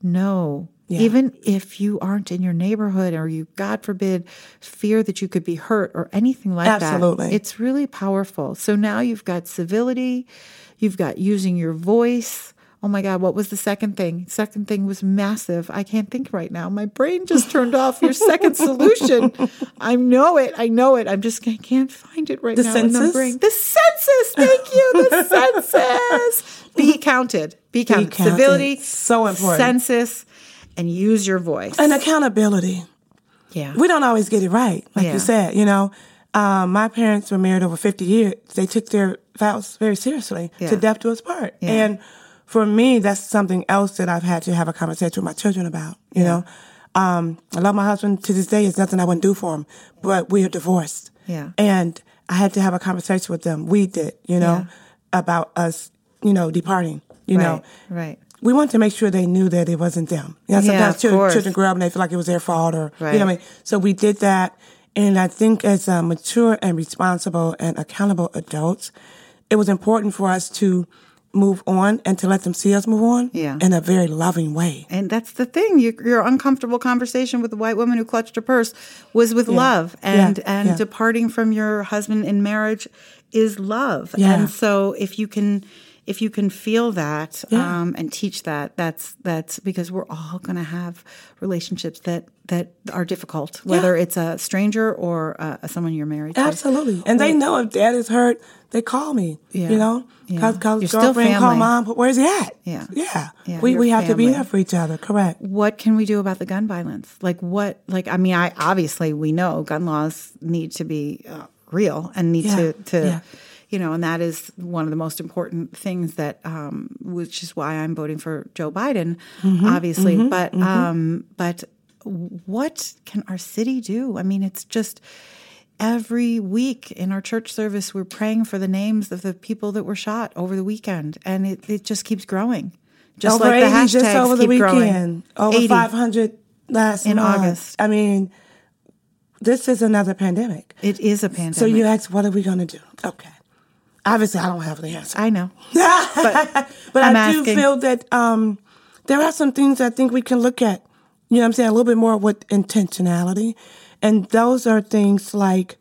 no. Yeah. Even if you aren't in your neighborhood or you, God forbid, fear that you could be hurt or anything like Absolutely. that. It's really powerful. So now you've got civility, you've got using your voice. Oh my God, what was the second thing? Second thing was massive. I can't think right now. My brain just turned off your second solution. I know it. I know it. I'm just, I can't find it right The now in my census? brain. The census. Thank you. The census. Be counted. Be counted. counted. Civility. So important. Census. And use your voice. And accountability. Yeah. We don't always get it right, like Yeah. you said. You know, um, my parents were married over fifty years. They took their vows very seriously, Yeah. to death do us part. Yeah. And for me, that's something else that I've had to have a conversation with my children about. You know, Um, I love my husband to this day. It's nothing I wouldn't do for him, but we are divorced. Yeah. And I had to have a conversation with them. We did, you know, Yeah. about us, you know, departing, you right. know. Right. We wanted to make sure they knew that it wasn't them. You know, Yeah, sometimes of children, course. children grow up and they feel like it was their fault or, Right. you know what I mean? So we did that. And I think as uh, mature and responsible and accountable adults, it was important for us to move on and to let them see us move on Yeah. in a very loving way. And that's the thing. Your, your uncomfortable conversation with the white woman who clutched her purse was with Yeah. love. And Yeah. and Yeah. departing from your husband in marriage is love. Yeah. And so if you can if you can feel that Yeah. um, and teach that, that's that's because we're all going to have relationships that that are difficult, whether Yeah. it's a stranger or uh, someone you're married to. Absolutely. And they know if dad is hurt, they call me, Yeah. you know, Yeah. cause, cause You're still girlfriend call family. mom, but where's he at? Yeah. Yeah. Yeah, we you're we have to be family. there for each other. Correct. What can we do about the gun violence? Like what, like, I mean, I obviously we know gun laws need to be uh, real and need Yeah, to, to yeah. you know, and that is one of the most important things that, um, which is why I'm voting for Joe Biden, Mm-hmm, obviously. But, um, but what can our city do? I mean, it's just every week in our church service, we're praying for the names of the people that were shot over the weekend, and it, it just keeps growing. Just over like the eighty hashtags just over the keep weekend. growing. Over eighty five hundred last in month. August. I mean, this is another pandemic. It is a pandemic. So you ask, what are we going to do? Okay. Obviously, I don't have the answer. I know. but but I'm I do asking. feel that um, there are some things I think we can look at, you know what I'm saying, a little bit more with intentionality. And those are things like,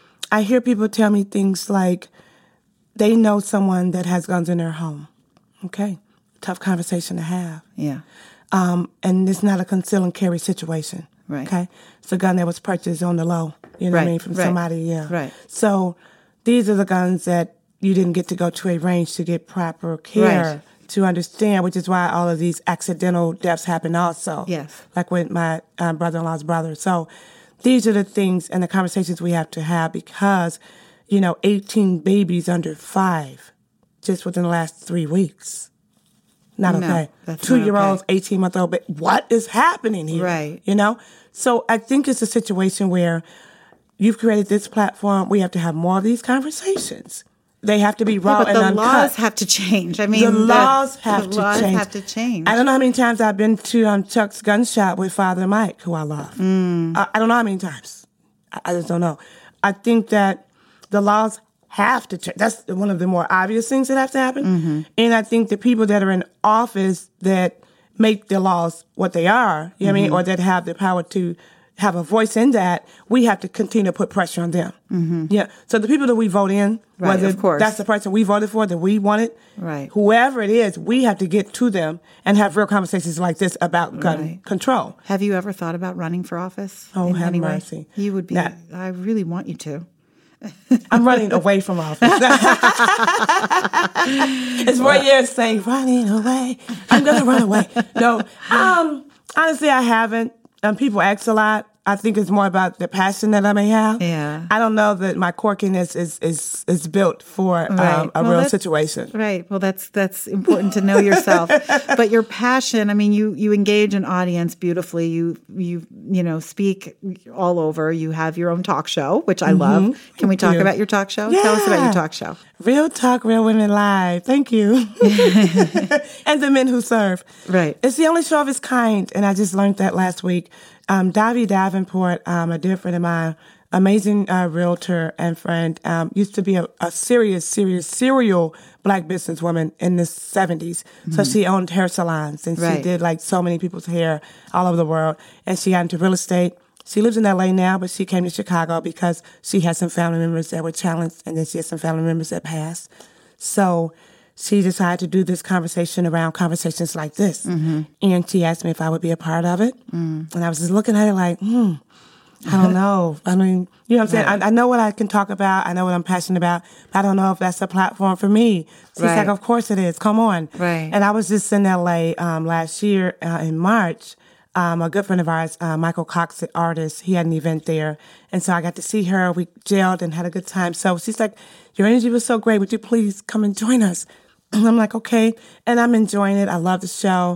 I hear people tell me things like they know someone that has guns in their home. Okay. Tough conversation to have. Yeah. Um, and it's not a conceal and carry situation. Right. Okay. It's a gun that was purchased on the low, you know what I Right, mean, from right, somebody. Yeah. right. So these are the guns that you didn't get to go to a range to get proper care Right. to understand, which is why all of these accidental deaths happen also. Yes. Like with my uh, brother-in-law's brother. So these are the things and the conversations we have to have because, you know, eighteen babies under five just within the last three weeks. Not No, okay. that's not Two-year-olds, okay. eighteen-month-old, but what is happening here? Right. You know? So I think it's a situation where you've created this platform. We have to have more of these conversations. They have to be raw Yeah, but and the uncut. laws have to change. I mean, the laws have the to laws change. have to change. I don't know how many times I've been to um, Chuck's gun shop with Father Mike, who I love. Mm. I, I don't know how many times. I, I just don't know. I think that the laws have to change. That's one of the more obvious things that have to happen. Mm-hmm. And I think the people that are in office that make the laws what they are, you know what I mean, or that have the power to have a voice in that, we have to continue to put pressure on them. Mm-hmm. Yeah. So the people that we vote in, Right, whether of course. that's the person we voted for, that we wanted, Right. whoever it is, we have to get to them and have real conversations like this about gun Right. control. Have you ever thought about running for office? Oh, in have any way? mercy. You would be. That- I really want you to. I'm running away from office. It's four years saying, running away. I'm going to run away. No, um, honestly, I haven't. Um, people ask a lot. I think it's more about the passion that I may have. Yeah. I don't know that my quirkiness is is, is built for um, Right. a Well, real that's- situation. Right. Well, that's that's important to know yourself. But your passion, I mean, you you engage an audience beautifully. You you you know speak all over. You have your own talk show, which I love. Can we talk you. about your talk show? Tell us about your Yeah. talk show. Real Talk, Real Women Live. Thank you. And the men who serve. Right. It's the only show of its kind, and I just learned that last week. Um, Davy Davenport, um, a dear friend of mine, amazing uh, realtor and friend, um, used to be a, a serious, serious, serial black businesswoman in the seventies. Mm-hmm. So she owned hair salons, and Right. she did like so many people's hair all over the world. And she got into real estate. She lives in L A now, but she came to Chicago because she had some family members that were challenged, and then she had some family members that passed. So she decided to do this conversation around conversations like this. Mm-hmm. And she asked me if I would be a part of it. Mm. And I was just looking at it like, hmm, I don't know. I mean, you know what I'm saying? Right. I, I know what I can talk about. I know what I'm passionate about. But I don't know if that's a platform for me. She's Right. like, of course it is. Come on. Right. And I was just in L A um, last year uh, in March. Um, a good friend of ours, uh, Michael Cox, the artist, he had an event there. And so I got to see her. We gelled and had a good time. So she's like, your energy was so great. Would you please come and join us? And I'm like, okay. And I'm enjoying it. I love the show.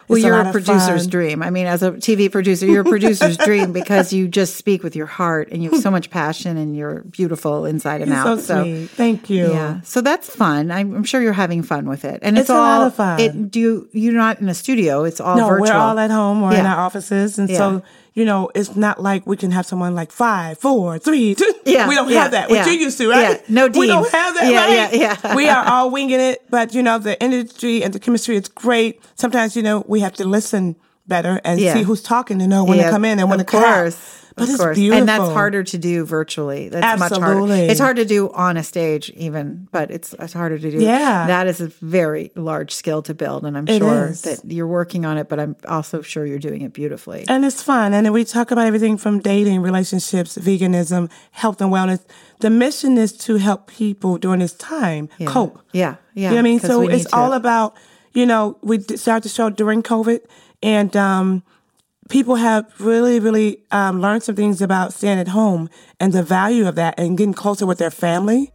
Well, It's you're a, a, lot producer's of fun. dream. I mean, as a T V producer, you're a producer's dream because you just speak with your heart and you have so much passion and you're beautiful inside and You're out. so sweet. Thank you. Yeah, so that's fun. I'm, I'm sure you're having fun with it, and it's, It's a all lot of fun. It, do you? You're not in a studio. It's all No, virtual. we're all at home or in Yeah. our offices, and Yeah. so you know, it's not like we can have someone like five, four, three, two. Yeah, we don't yeah, have that. What yeah. you're used to, right? Yeah, no We don't teams. have that, Yeah, right? yeah, yeah. We are all winging it, but you know, the industry and the chemistry is great. Sometimes, you know, we have to listen better and Yeah. see who's talking to know when Yeah, to come in and when of to come out. course. But Of it's course. beautiful. And that's harder to do virtually. That's much harder. Absolutely. It's hard to do on a stage even, but it's it's harder to do. Yeah. That is a very large skill to build, and I'm It sure is. that you're working on it, but I'm also sure you're doing it beautifully. And it's fun. And then we talk about everything from dating, relationships, veganism, health and wellness. The mission is to help people during this time Yeah. cope. Yeah, yeah. You know what I mean? 'cause So we it's need to. all about, you know, we d- started the show during COVID, and um, people have really, really um, learned some things about staying at home and the value of that and getting closer with their family.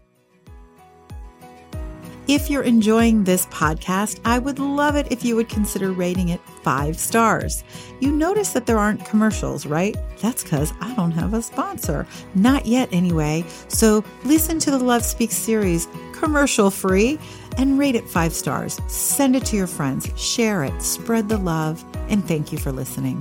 If you're enjoying this podcast, I would love it if you would consider rating it five stars. You notice that there aren't commercials, right? That's because I don't have a sponsor. Not yet, anyway. So listen to the Love Speaks series commercial free and rate it five stars. Send it to your friends, share it, spread the love, and thank you for listening.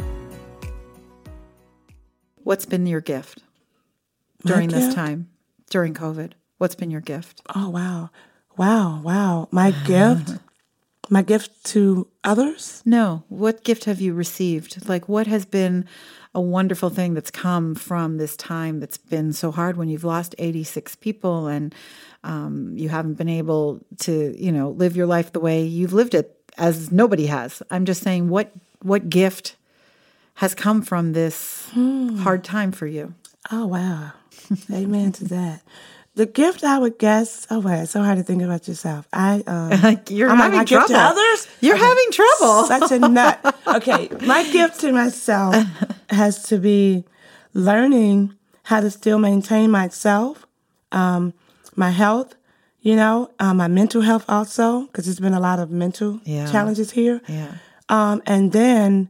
What's been your gift during My this gift? time, during COVID? What's been your gift? Oh, wow. Wow, wow. My gift, my gift to others? No. What gift have you received? Like, what has been a wonderful thing that's come from this time that's been so hard when you've lost eighty-six people and um, you haven't been able to, you know, live your life the way you've lived it, as nobody has. I'm just saying, what what gift has come from this hard time for you? Oh, wow. Amen to that. The gift I would guess, oh, wow, it's so hard to think about yourself. I, um, You're I'm like, having my gift to trouble. others? You're Okay. having trouble. Such a nut. Okay, my gift to myself has to be learning how to still maintain myself, um, my health, you know, uh, my mental health also, because there's been a lot of mental Yeah. challenges here. Yeah. Um, and then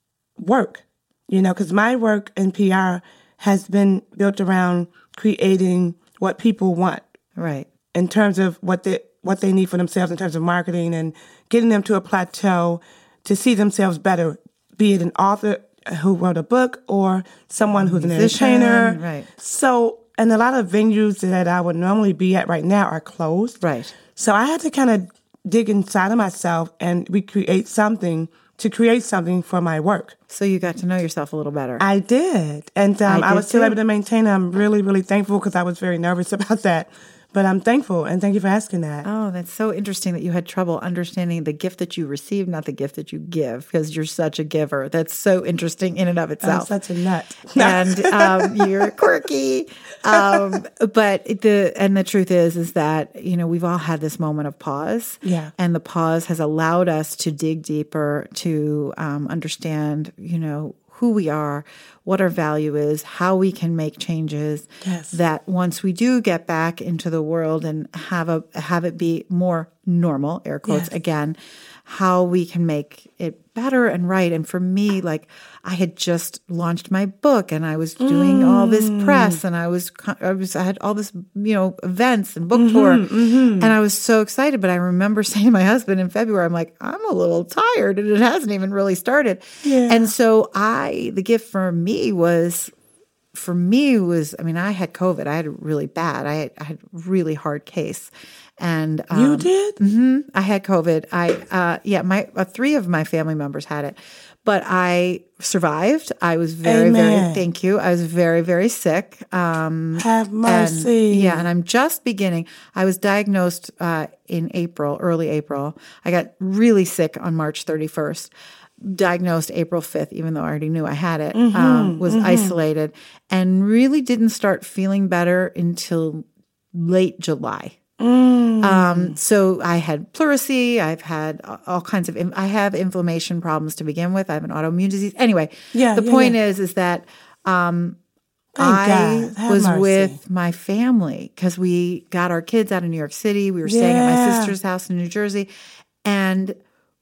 work, you know, because my work in P R has been built around creating what people want Right. in terms of what they what they need for themselves in terms of marketing and getting them to a plateau to see themselves better, be it an author who wrote a book or someone who's an Musician, entertainer. right. So, and a lot of venues that I would normally be at right now are closed. Right. So I had to kind of dig inside of myself and recreate something to create something for my work. So you got to know yourself a little better. I did. And um, I I, did was still too. able to maintain. I'm really, really thankful because I was very nervous about that. But I'm thankful, and thank you for asking that. Oh, that's so interesting that you had trouble understanding the gift that you receive, not the gift that you give, because you're such a giver. That's so interesting in and of I'm itself. such a nut. and um, you're quirky. Um, but the and the truth is, is that you know we've all had this moment of pause. Yeah. And the pause has allowed us to dig deeper, to um, understand, you know, who we are, what our value is, how we can make changes. Yes. That once we do get back into the world and have a have it be more normal, air quotes Yes. again, how we can make it better and right. And for me, like I had just launched my book and I was doing mm. all this press and I was I was I had all this, you know, events and book mm-hmm, tour mm-hmm. and I was so excited. But I remember saying to my husband in February, I'm like, I'm a little tired and it hasn't even really started. Yeah. And so I, the gift for me was, for me was, I mean, I had COVID. I had it really bad. I had, I had a really hard case. And um, you did? Mm-hmm, I had COVID. I, uh, yeah, my uh, three of my family members had it, but I survived. I was very, Amen. very, thank you. I was very, very sick. Um, Have mercy. and, yeah. And I'm just beginning. I was diagnosed, uh, in April, early April. I got really sick on March thirty-first. Diagnosed April fifth, even though I already knew I had it, mm-hmm, um, was mm-hmm. isolated and really didn't start feeling better until late July. Mm. Um, so I had pleurisy. I've had all kinds of, I have inflammation problems to begin with. I have an autoimmune disease. Anyway, yeah, the yeah, point yeah. is, is that, um, Thank I God. was mercy. with my family because we got our kids out of New York City. We were staying yeah. at my sister's house in New Jersey, and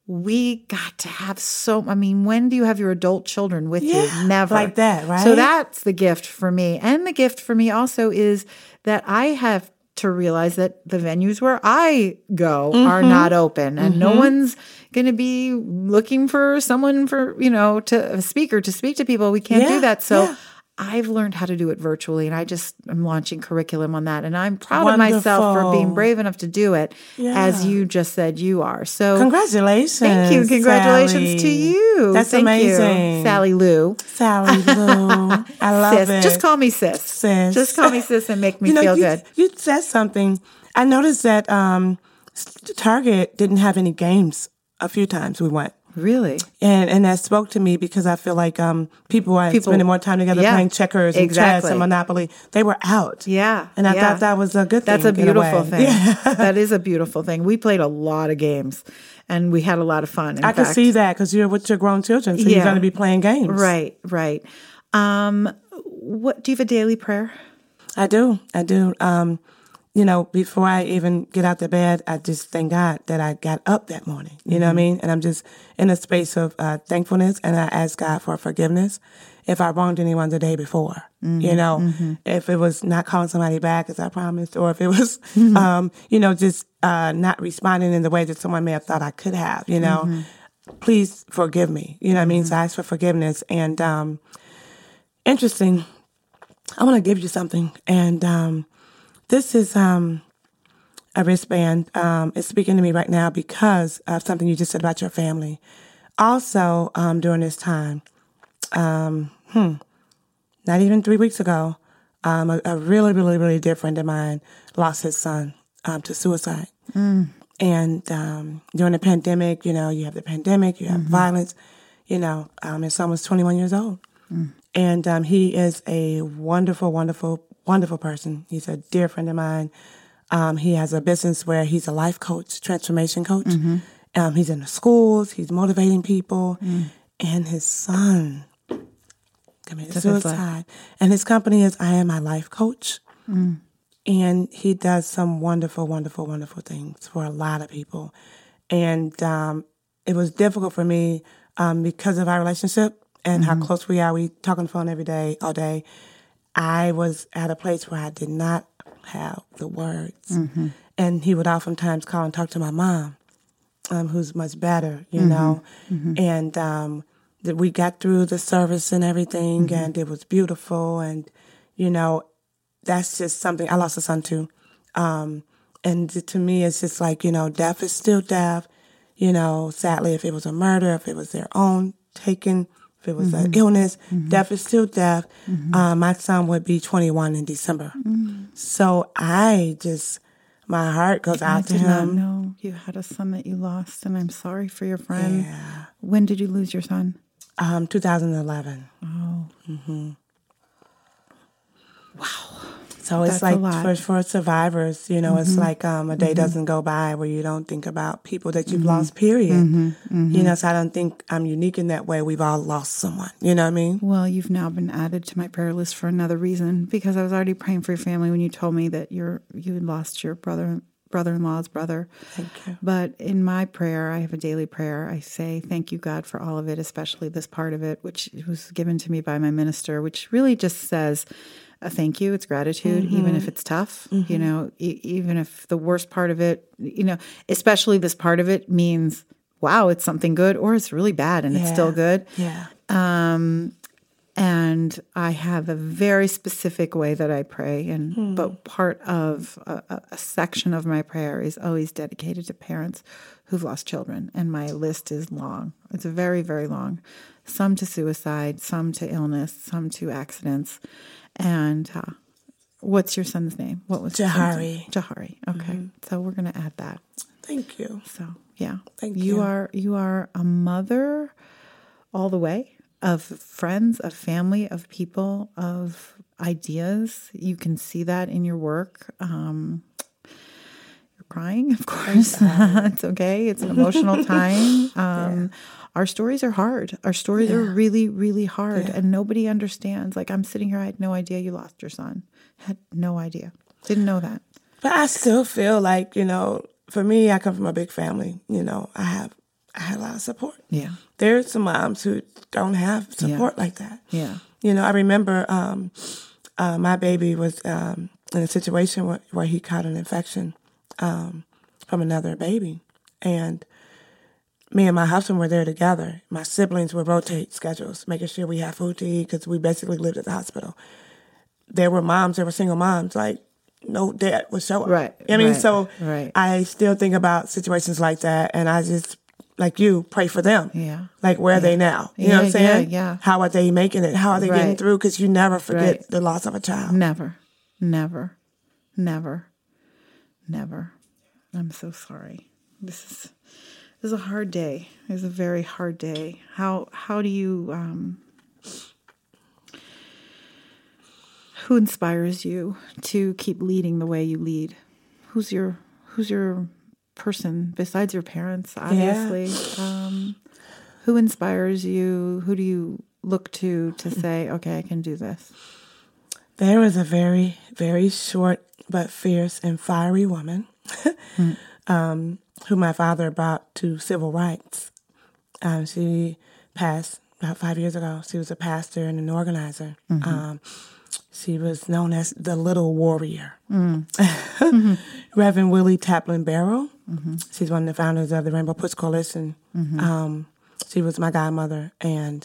we got to have so, I mean, when do you have your adult children with Yeah, you? Never. like that, right? So that's the gift for me. And the gift for me also is that I have to realize that the venues where I go Mm-hmm. are not open and no one's going to be looking for someone for, you know, to a speaker to speak to people. We can't Yeah, do that. So yeah. I've learned how to do it virtually, and I just am launching curriculum on that. And I'm proud of myself for being Wonderful. brave enough to do it, Yeah. as you just said you are. So Congratulations. thank you. Congratulations Sally. to you. That's Thank amazing. you, Sally Lou. Sally Lou. I love Sis. it. Just call me sis. Sis. Just call me sis and make me you know, feel you, good. You said something. I noticed that um, Target didn't have any games a few times we went. Really? And and that spoke to me because I feel like um, people are People- spending more time together yeah, playing checkers and chess exactly. and Monopoly. They were out. Yeah. And I yeah. thought that was a good thing. That's a in beautiful way. thing. Yeah. That is a beautiful thing. We played a lot of games and we had a lot of fun. In I can fact. see that because you're with your grown children, so Yeah. you're going to be playing games. Right, right. Um, what do you have a daily prayer? I do. I do. Um, you know, before I even get out the bed, I just thank God that I got up that morning. You know what I mean? And I'm just in a space of uh, thankfulness, and I ask God for forgiveness if I wronged anyone the day before. You know, if it was not calling somebody back as I promised, or if it was, um, you know, just uh, not responding in the way that someone may have thought I could have. You know, please forgive me. You know what I mean? So I ask for forgiveness. And um, interesting, I want to give you something, and um, this is um, a wristband. Um, it's speaking to me right now because of something you just said about your family. Also, um, during this time, um, hmm, not even three weeks ago, um, a, a really, really, really dear friend of mine lost his son um, to suicide. Mm. And um, during the pandemic, you know, you have the pandemic, you have violence, you know, um, his son was twenty-one years old. And um, he is a wonderful, wonderful, wonderful person. He's a dear friend of mine. Um, he has a business where he's a life coach, transformation coach. Um, he's in the schools. He's motivating people. And his son committed Took his life. suicide. And his company is I Am My Life Coach. And he does some wonderful, wonderful, wonderful things for a lot of people. And um, it was difficult for me um, because of our relationship and how close we are. We talk on the phone every day, all day. I was at a place where I did not have the words. And he would oftentimes call and talk to my mom, um, who's much better, you know. And um, that we got through the service and everything, and it was beautiful. And, you know, that's just something. I lost a son too. Um, and to me, it's just like, you know, death is still death. You know, sadly, if it was a murder, if it was their own taken, if it was an illness, death is still death. Um, my son would be twenty-one in December. So I just, my heart goes out I to did not him. know you had a son that you lost, and I'm sorry for your friend. Yeah. When did you lose your son? Um, two thousand eleven. Oh, So it's That's a like lot. for for survivors, you know, it's like um, a day doesn't go by where you don't think about people that you've lost. Period. You know, so I don't think I'm unique in that way. We've all lost someone. You know what I mean? well, you've now been added to my prayer list for another reason, because I was already praying for your family when you told me that you're you had lost your brother brother-in-law's brother. Thank you. But in my prayer, I have a daily prayer. I say, thank you, God, for all of it, especially this part of it, which was given to me by my minister, which really just says a thank you. It's gratitude, even if it's tough, you know, e- even if the worst part of it, you know, especially this part of it means, wow, it's something good, or it's really bad and it's Yeah. still good. Yeah. Um, and I have a very specific way that I pray, and but part of a, a- a section of my prayer is always dedicated to parents who've lost children, and my list is long. It's very, very long. Some to suicide, some to illness, some to accidents. And uh, what's your son's name? What was his Jahari. son's name? Jahari. Okay, so we're going to add that. Thank you. So yeah, Thank you you. are you are a mother all the way, of friends, of family, of people, of ideas. You can see that in your work. Um, you're crying, of course. It's okay. It's an emotional time. Um, Our stories are hard. Our stories are really, really hard, and nobody understands. Like, I'm sitting here, I had no idea you lost your son. Had no idea. Didn't know that. But I still feel like, you know, for me, I come from a big family. You know, I have I had a lot of support. Yeah. There's some moms who don't have support Yeah. like that. Yeah. You know, I remember um, uh, my baby was um, in a situation where, where he caught an infection um, from another baby. And me and my husband were there together. My siblings would rotate schedules, making sure we had food to eat because we basically lived at the hospital. There were moms, there were single moms, like no dad would show up. Right. I mean, right, so right. I still think about situations like that, and I just, like you, pray for them. Yeah. Like, where yeah. are they now? You yeah, know what I'm saying? Yeah, yeah. How are they making it? How are they Right. getting through? Because you never forget Right. the loss of a child. Never, never, never, never. I'm so sorry. This is this is a hard day. It's a very hard day. How how do you um, who inspires you to keep leading the way you lead? Who's your who's your person besides your parents? Obviously, yeah. um, who inspires you? Who do you look to to say, okay, I can do this? There was a very, very short but fierce and fiery woman mm. um, who my father brought to civil rights. Um, she passed about five years ago. She was a pastor and an organizer. Mm-hmm. Um, she was known as the Little Warrior. Mm. mm-hmm. Reverend Willie Taplin Barrow. Mm-hmm. She's one of the founders of the Rainbow Push Coalition. Mm-hmm. Um, she was my godmother. And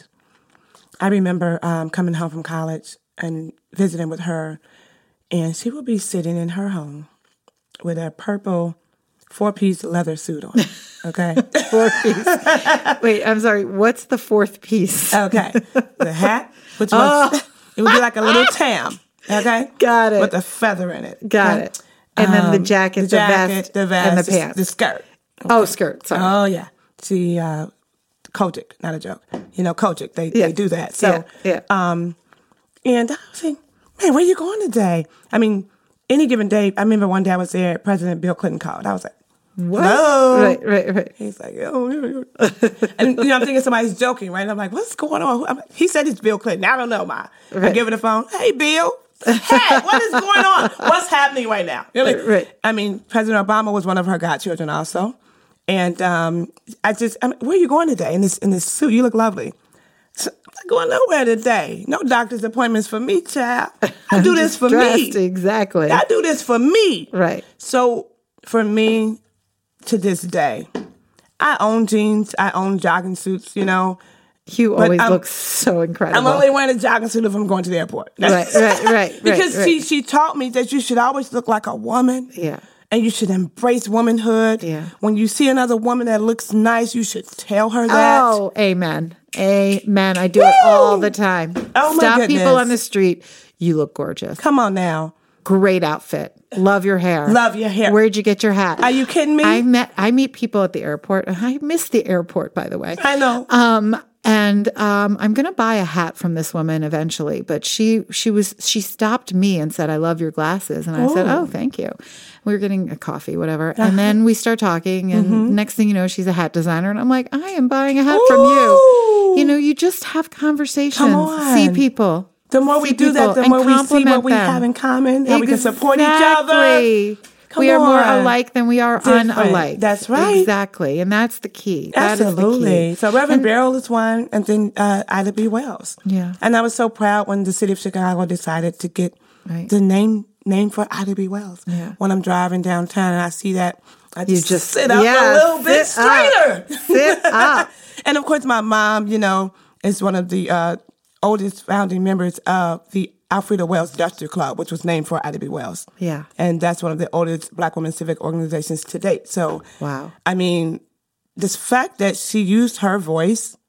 I remember um, coming home from college and visiting with her, and she would be sitting in her home with a purple four-piece leather suit on. Okay, four piece. Wait, I'm sorry. What's the fourth piece? Okay, the hat, which was oh. it would be like a little tam. Okay, got it. With a feather in it. Got okay? it. And um, then the jacket, the, jacket, the vest, the vest, and the pants, the skirt. Okay. Oh, skirt. Sorry. Oh yeah. She uh, Kojic, not a joke. You know, Kojic. They yeah. they do that. So yeah. yeah. Um, and I was like, man, where you going today? I mean, any given day. I remember one day I was there. President Bill Clinton called. I was like, what? Hello. Right, right, right. He's like, oh, and you know, I'm thinking somebody's joking, right? I'm like, what's going on? I'm, he said it's Bill Clinton. I don't know, Ma. Right. I give her the phone. Hey, Bill. Hey, what is going on? What's happening right now? You know, like, right. I mean, President Obama was one of her godchildren also, and um, I just, I mean, where are you going today in this in this suit? You look lovely. So, I'm not going nowhere today. No doctor's appointments for me, child. I do this for me. Exactly. I do this for me. Right. So for me, to this day, I own jeans. I own jogging suits. You know. You always look so incredible. I'm only wearing a jogging suit if I'm going to the airport. Right, right, right. Because right, she right. she taught me that you should always look like a woman. Yeah. And you should embrace womanhood. Yeah. When you see another woman that looks nice, you should tell her that. Oh, amen. Amen. I do Woo! It all the time. Oh, my Stop goodness. people on the street. You look gorgeous. Come on now. Great outfit. Love your hair. Love your hair. Where'd you get your hat? Are you kidding me? I met. I meet people at the airport. I miss the airport, by the way. I know. Um, and um, I'm going to buy a hat from this woman eventually. But she she was she stopped me and said, "I love your glasses." And I Ooh. said, "Oh, thank you." We were getting a coffee, whatever. Uh-huh. And then we start talking. And mm-hmm. next thing you know, she's a hat designer. And I'm like, I am buying a hat Ooh. From you. You know, you just have conversations. Come on. See people. The more we do that, the more we see what we have in common, how we can support each other. Come we are on. more alike than we are Different. unalike. That's right. Exactly. And that's the key. Absolutely. That is the key. So Reverend Barrow is one, and then uh, Ida B. Wells. Yeah. And I was so proud when the city of Chicago decided to get right. the name name for Ida B. Wells. Yeah. When I'm driving downtown and I see that, I just, you just sit up yeah, a little bit straighter. Up. Sit up. And of course, my mom, you know, is one of the uh, oldest founding members of the Alfreda Wells Duster Club, which was named for Ida B. Wells. Yeah. And that's one of the oldest Black women civic organizations to date. So, wow. I mean, this fact that she used her voice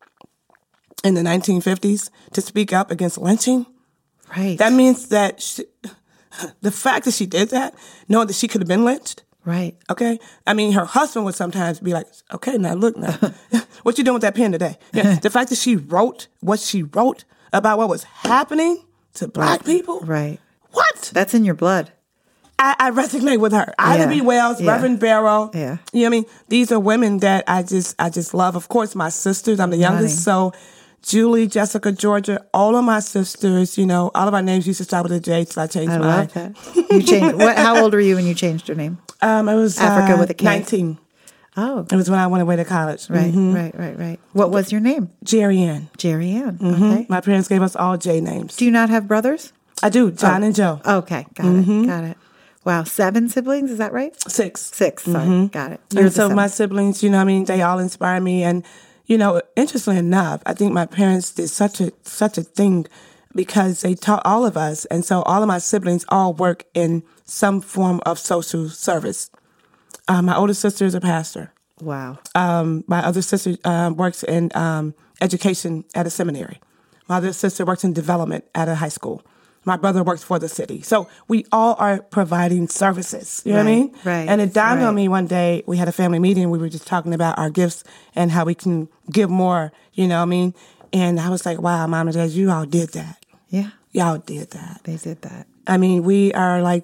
in the nineteen fifties to speak up against lynching, right? That means that she, the fact that she did that, knowing that she could have been lynched, right? Okay. I mean, her husband would sometimes be like, okay, now look now, what you doing with that pen today? Yeah. The fact that she wrote what she wrote about what was happening to Black people? Right. What? That's in your blood. I, I resonate with her. Ida yeah. B. Wells, yeah. Reverend Barrow. Yeah. You know what I mean? These are women that I just I just love. Of course, my sisters. I'm the youngest. So Julie, Jessica, Georgia, all of my sisters, you know, all of our names used to start with a J, so I changed I mine. love that. You changed. What, how old were you when you changed your name? Um, I was Africa uh, with a K. nineteen. Oh. It was when I went away to college. Right, mm-hmm. right, right, right. What was your name? Jerry Ann. Jerry Ann. Mm-hmm. Okay. My parents gave us all J names. Do you not have brothers? I do, John oh. and Joe. Okay, got mm-hmm. it, got it. Wow, seven siblings, is that right? Six. Six, sorry, mm-hmm. got it. You're and so seventh. My siblings, you know what I mean, they all inspire me. And, you know, interestingly enough, I think my parents did such a such a thing because they taught all of us. And so all of my siblings all work in some form of social service. Uh, my older sister is a pastor. Wow. Um, my other sister uh, works in um, education at a seminary. My other sister works in development at a high school. My brother works for the city. So we all are providing services. You right, know what I mean? Right. And it dawned right. on me one day, we had a family meeting. We were just talking about our gifts and how we can give more, you know what I mean? And I was like, wow, Mom and Dad, you all did that. Yeah. Y'all did that. They did that. I mean, we are like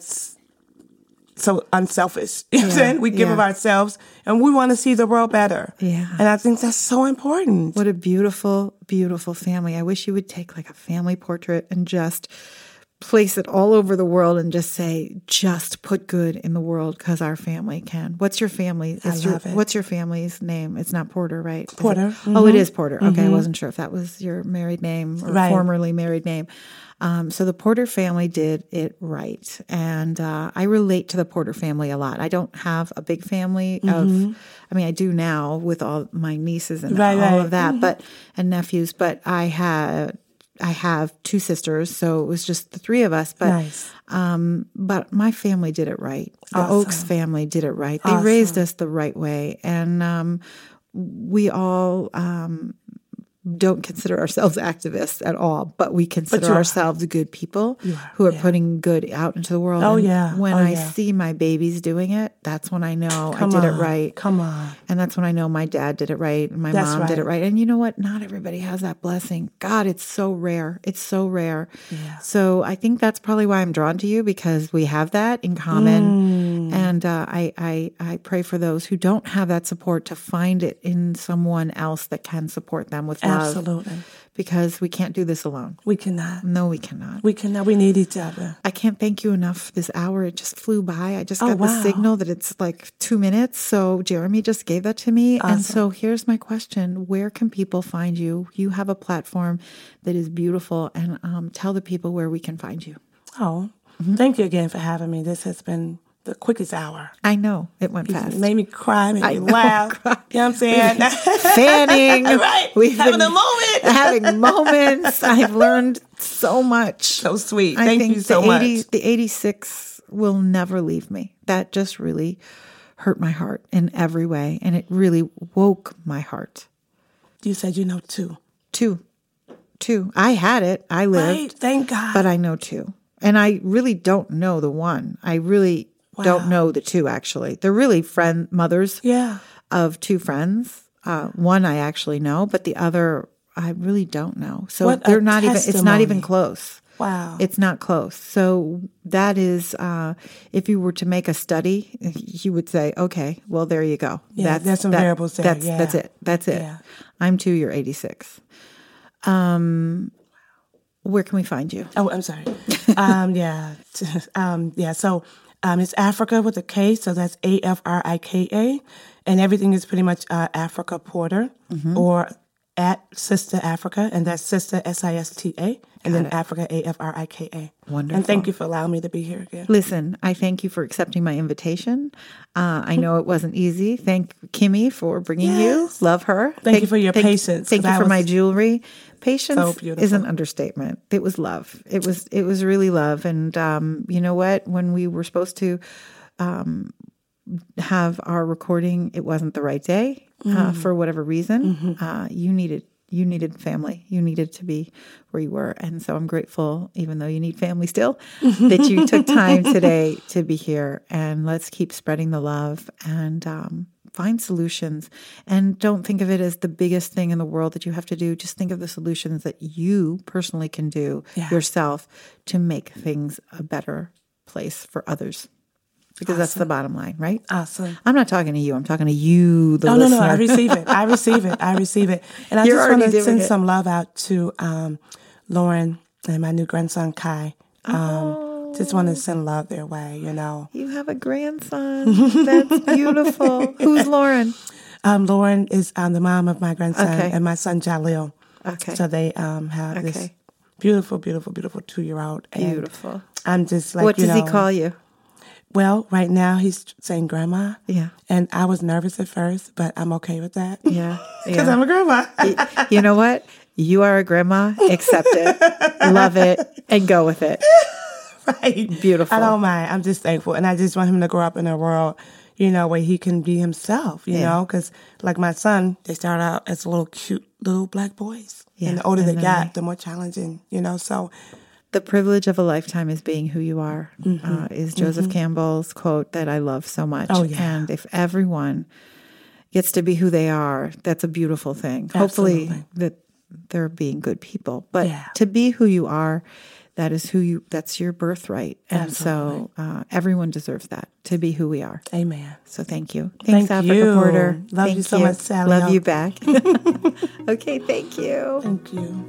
so unselfish. You know what I'm saying? We give yeah. of ourselves and we want to see the world better. Yeah. And I think that's so important. What a beautiful, beautiful family. I wish you would take like a family portrait and just place it all over the world and just say, just put good in the world because our family can. What's your family? I love your, it. What's your family's name? It's not Porter, right? Porter. It, mm-hmm. Oh, it is Porter. Okay, mm-hmm. I wasn't sure if that was your married name or right. formerly married name. Um, so the Porter family did it right. And uh, I relate to the Porter family a lot. I don't have a big family of, mm-hmm. I mean, I do now with all my nieces and right, all right. of that, mm-hmm. but and nephews, but I had I have two sisters, so it was just the three of us. But nice. um, but my family did it right. The awesome. Oaks family did it right. They awesome. raised us the right way, and um, we all um, don't consider ourselves activists at all, but we consider but ourselves good people are, who are yeah. putting good out into the world. Oh and yeah. When oh, I yeah. see my babies doing it, that's when I know Come I did on. it right. Come on. And that's when I know my dad did it right and my That's mom right. did it right. And you know what? Not everybody has that blessing. God, it's so rare. It's so rare. Yeah. So I think that's probably why I'm drawn to you, because we have that in common. Mm. And uh, I, I, I pray for those who don't have that support to find it in someone else that can support them with love. Absolutely. Because we can't do this alone. We cannot. No, we cannot. We cannot. We need each other. I can't thank you enough this hour. It just flew by. I just oh, got wow. the signal that it's like two minutes. So Jeremy just gave that to me. Awesome. And so here's my question. Where can people find you? You have a platform that is beautiful. And um, tell the people where we can find you. Oh, mm-hmm. Thank you again for having me. This has been the quickest hour. I know. It went fast. It made me cry, made me I laugh. Know. You know what I'm saying? Fanning. Right. We've having been a moment. having moments. I've learned so much. So sweet. I Thank think you so the eighty, much. The eighty-six will never leave me. That just really hurt my heart in every way. And it really woke my heart. You said you know two. Two. Two. I had it. I lived. Right. Thank God. But I know two. And I really don't know the one. I really wow. don't know the two, actually. They're really friend mothers yeah. of two friends. Uh, one I actually know, but the other I really don't know. So what they're a not even, it's not even close. Wow. It's not close. So that is, uh, if you were to make a study, you would say, okay, well, there you go. Yeah, that's, there's some that, variables there. That's, yeah. that's it. That's it. Yeah. I'm two, you're eighty-six. Um, where can we find you? Oh, I'm sorry. um, yeah. um, yeah. So um, it's Africa with a K. So that's A F R I K A. And everything is pretty much uh, Africa Porter mm-hmm. or at Sister Africa. And that's Sister S I S T A. And Got then it. Africa A F R I K A. Wonderful. And thank you for allowing me to be here again. Listen, I thank you for accepting my invitation. Uh, I know it wasn't easy. Thank Kimmy for bringing yes. you. Love her. Thank thank, you for your thank, patience. Thank you for was my jewelry. Patience so beautiful. is an understatement. It was love. It was it was really love. And um, you know what? When we were supposed to um, have our recording, it wasn't the right day mm. uh, for whatever reason. Mm-hmm. Uh, you needed you needed family. You needed to be where you were. And so I'm grateful, even though you need family still, that you took time today to be here. And let's keep spreading the love and um, find solutions. And don't think of it as the biggest thing in the world that you have to do. Just think of the solutions that you personally can do yeah. yourself to make things a better place for others. Because awesome. That's the bottom line, right? Awesome. I'm not talking to you. I'm talking to you, the no, listener. No, no, I receive it. I receive it. I receive it. And I You're just want to send it. some love out to um, Lauren and my new grandson, Kai. Um, oh. just want to send love their way, you know. You have a grandson. That's beautiful. Who's Lauren? Um, Lauren is um, the mom of my grandson Okay. and my son Jaleel. Okay. So they um, have this Okay. beautiful, beautiful, beautiful two-year-old. And Beautiful. I'm just like, What you does know, he call you? Well, right now he's saying grandma. Yeah. And I was nervous at first, but I'm okay with that. Yeah. Because yeah. I'm a grandma. You know what? You are a grandma. Accept it. Love it. And go with it. Right. Beautiful. I don't mind. I'm just thankful. And I just want him to grow up in a world, you know, where he can be himself, you Yeah. know, because like my son, they start out as little cute little black boys. Yeah. And the older And they then got, they- the more challenging, you know, so. The privilege of a lifetime is being who you are, Mm-hmm. uh, is Joseph Campbell's quote that I love so much. Oh, yeah. And if everyone gets to be who they are, that's a beautiful thing. Hopefully Absolutely. that they're being good people. But Yeah. to be who you are, that is who you, that's your birthright. And so uh, everyone deserves that, to be who we are. Amen. So thank you. Thanks, Thank Africa you. Porter. Love Thank you so much, Sally. Love you back. Okay, thank you. Thank you.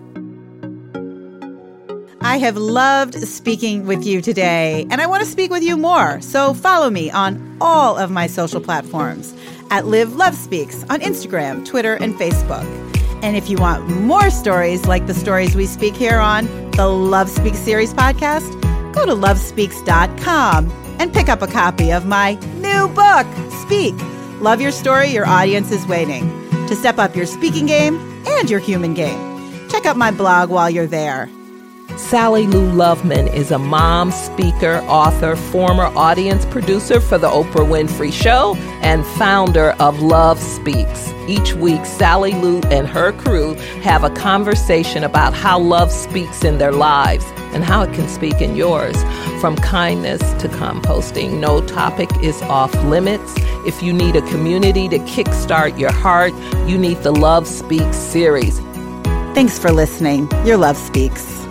I have loved speaking with you today, and I want to speak with you more. So follow me on all of my social platforms at Live Love Speaks on Instagram, Twitter, and Facebook. And if you want more stories like the stories we speak here on the Love Speaks series podcast, go to love speaks dot com and pick up a copy of my new book, Speak. Love your story, your audience is waiting. To step up your speaking game and your human game, check out my blog while you're there. Sally Lou Loveman is a mom, speaker, author, former audience producer for The Oprah Winfrey Show, and founder of Love Speaks. Each week, Sally Lou and her crew have a conversation about how love speaks in their lives and how it can speak in yours. From kindness to composting, no topic is off limits. If you need a community to kickstart your heart, you need the Love Speaks series. Thanks for listening. Your Love Speaks.